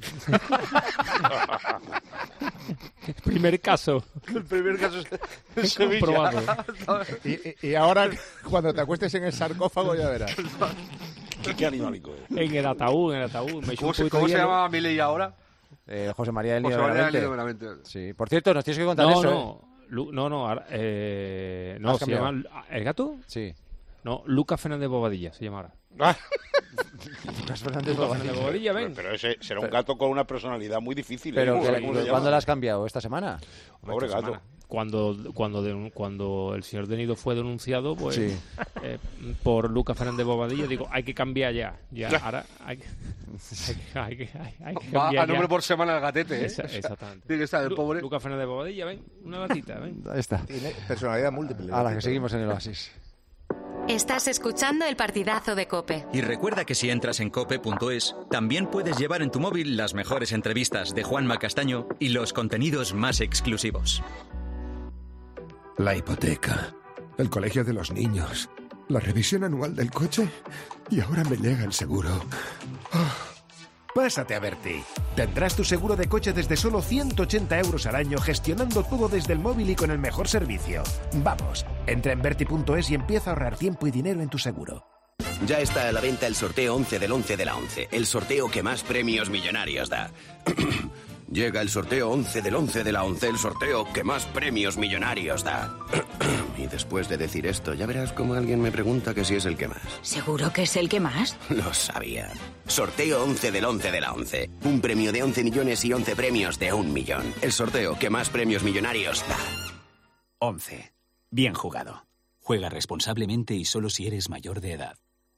[SPEAKER 10] Primer caso.
[SPEAKER 7] El primer caso es
[SPEAKER 10] comprobado.
[SPEAKER 11] Y ahora, cuando te acuestes en el sarcófago, ya verás.
[SPEAKER 9] Qué animalico.
[SPEAKER 10] En el ataúd.
[SPEAKER 7] ¿Cómo se llama Milei ahora?
[SPEAKER 6] José María del Nido
[SPEAKER 7] Benavente.
[SPEAKER 6] Sí. Por cierto, nos tienes que contar eso.
[SPEAKER 10] No, se llama... ¿El gato?
[SPEAKER 6] Sí.
[SPEAKER 10] No, Lucas Fernández Bobadilla se llama ahora.
[SPEAKER 6] Lucas Fernández Bobadilla,
[SPEAKER 10] ven.
[SPEAKER 9] Pero ese será un gato con una personalidad muy difícil.
[SPEAKER 6] Pero ¿cuándo la has cambiado? ¿Esta semana?
[SPEAKER 9] Pobre gato.
[SPEAKER 10] cuando el señor De Nido fue denunciado pues
[SPEAKER 6] Sí.
[SPEAKER 10] por Lucas Fernández Bobadilla, digo, hay que cambiar ya ahora hay que
[SPEAKER 7] Va
[SPEAKER 10] cambiar
[SPEAKER 7] a número
[SPEAKER 10] ya.
[SPEAKER 7] por semana el gatete, ¿eh?
[SPEAKER 10] Exactamente.
[SPEAKER 7] Tiene que estar el pobre.
[SPEAKER 10] Lucas Fernández Bobadilla, ven, una gatita, ven.
[SPEAKER 6] Ahí está.
[SPEAKER 11] Tiene personalidad múltiple.
[SPEAKER 6] A la que seguimos en el Oasis.
[SPEAKER 3] Estás escuchando el partidazo de COPE.
[SPEAKER 4] Y recuerda que si entras en cope.es, también puedes llevar en tu móvil las mejores entrevistas de Juanma Castaño y los contenidos más exclusivos.
[SPEAKER 17] La hipoteca, el colegio de los niños, la revisión anual del coche y ahora me llega el seguro.
[SPEAKER 1] Pásate a Berti. Tendrás tu seguro de coche desde solo 180 euros al año, gestionando todo desde el móvil y con el mejor servicio. Vamos, entra en Berti.es y empieza a ahorrar tiempo y dinero en tu seguro.
[SPEAKER 18] Ya está a la venta el sorteo 11 del 11 de la 11, el sorteo que más premios millonarios da. Llega el sorteo 11 del 11 de la 11, el sorteo que más premios millonarios da. Y después de decir esto, ya verás como alguien me pregunta que si es el que más.
[SPEAKER 19] ¿Seguro que es el que más?
[SPEAKER 18] Lo sabía. Sorteo 11 del 11 de la 11. Un premio de 11 millones y 11 premios de 1 millón. El sorteo que más premios millonarios da.
[SPEAKER 20] 11. Bien jugado. Juega responsablemente y solo si eres mayor de edad.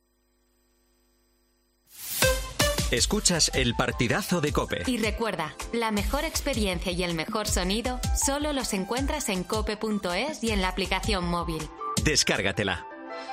[SPEAKER 4] Escuchas el partidazo de COPE.
[SPEAKER 3] Y recuerda, la mejor experiencia y el mejor sonido solo los encuentras en cope.es y en la aplicación móvil.
[SPEAKER 4] Descárgatela.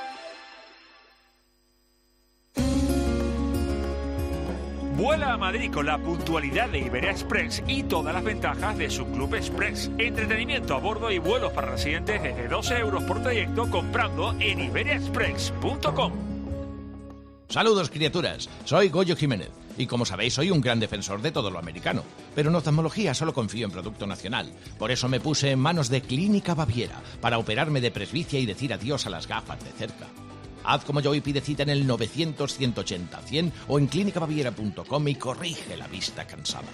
[SPEAKER 21] Vuela a Madrid con la puntualidad de Iberia Express y todas las ventajas de su Club Express. Entretenimiento a bordo y vuelos para residentes desde 12 euros por trayecto comprando en iberiaexpress.com.
[SPEAKER 22] Saludos, criaturas. Soy Goyo Jiménez y, como sabéis, soy un gran defensor de todo lo americano. Pero en oftalmología solo confío en producto nacional. Por eso me puse en manos de Clínica Baviera para operarme de presbicia y decir adiós a las gafas de cerca. Haz como yo y pide cita en el 900-180-100 o en clínicabaviera.com y corrige la vista cansada.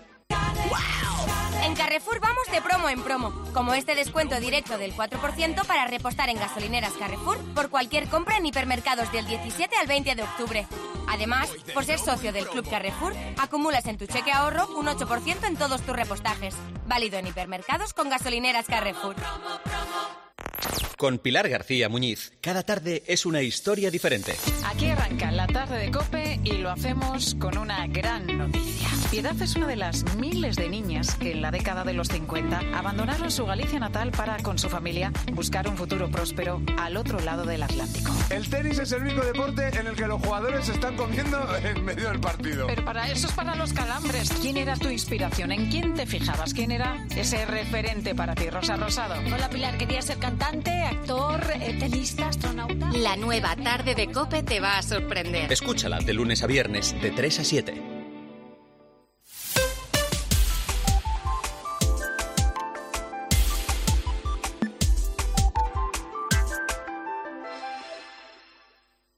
[SPEAKER 23] En Carrefour vamos de promo en promo, como este descuento directo del 4% para repostar en gasolineras Carrefour por cualquier compra en hipermercados del 17 al 20 de octubre. Además, por ser socio del Club Carrefour, acumulas en tu cheque ahorro un 8% en todos tus repostajes. Válido en hipermercados con gasolineras Carrefour.
[SPEAKER 4] Con Pilar García Muñiz, cada tarde es una historia diferente.
[SPEAKER 24] Aquí arranca la tarde de COPE y lo hacemos con una gran noticia. Piedad es una de las miles de niñas que en la década de los 50 abandonaron su Galicia natal para, con su familia, buscar un futuro próspero al otro lado del Atlántico.
[SPEAKER 25] El tenis es el único deporte en el que los jugadores se están comiendo en medio del partido.
[SPEAKER 24] Pero para eso es para los calambres. ¿Quién era tu inspiración? ¿En quién te fijabas? ¿Quién era ese referente para ti, Rosa Rosado?
[SPEAKER 26] Hola, Pilar. ¿Querías ser cantante, actor, tenista, astronauta?
[SPEAKER 3] La nueva tarde de COPE te va a sorprender.
[SPEAKER 4] Escúchala de lunes a viernes de 3 a 7.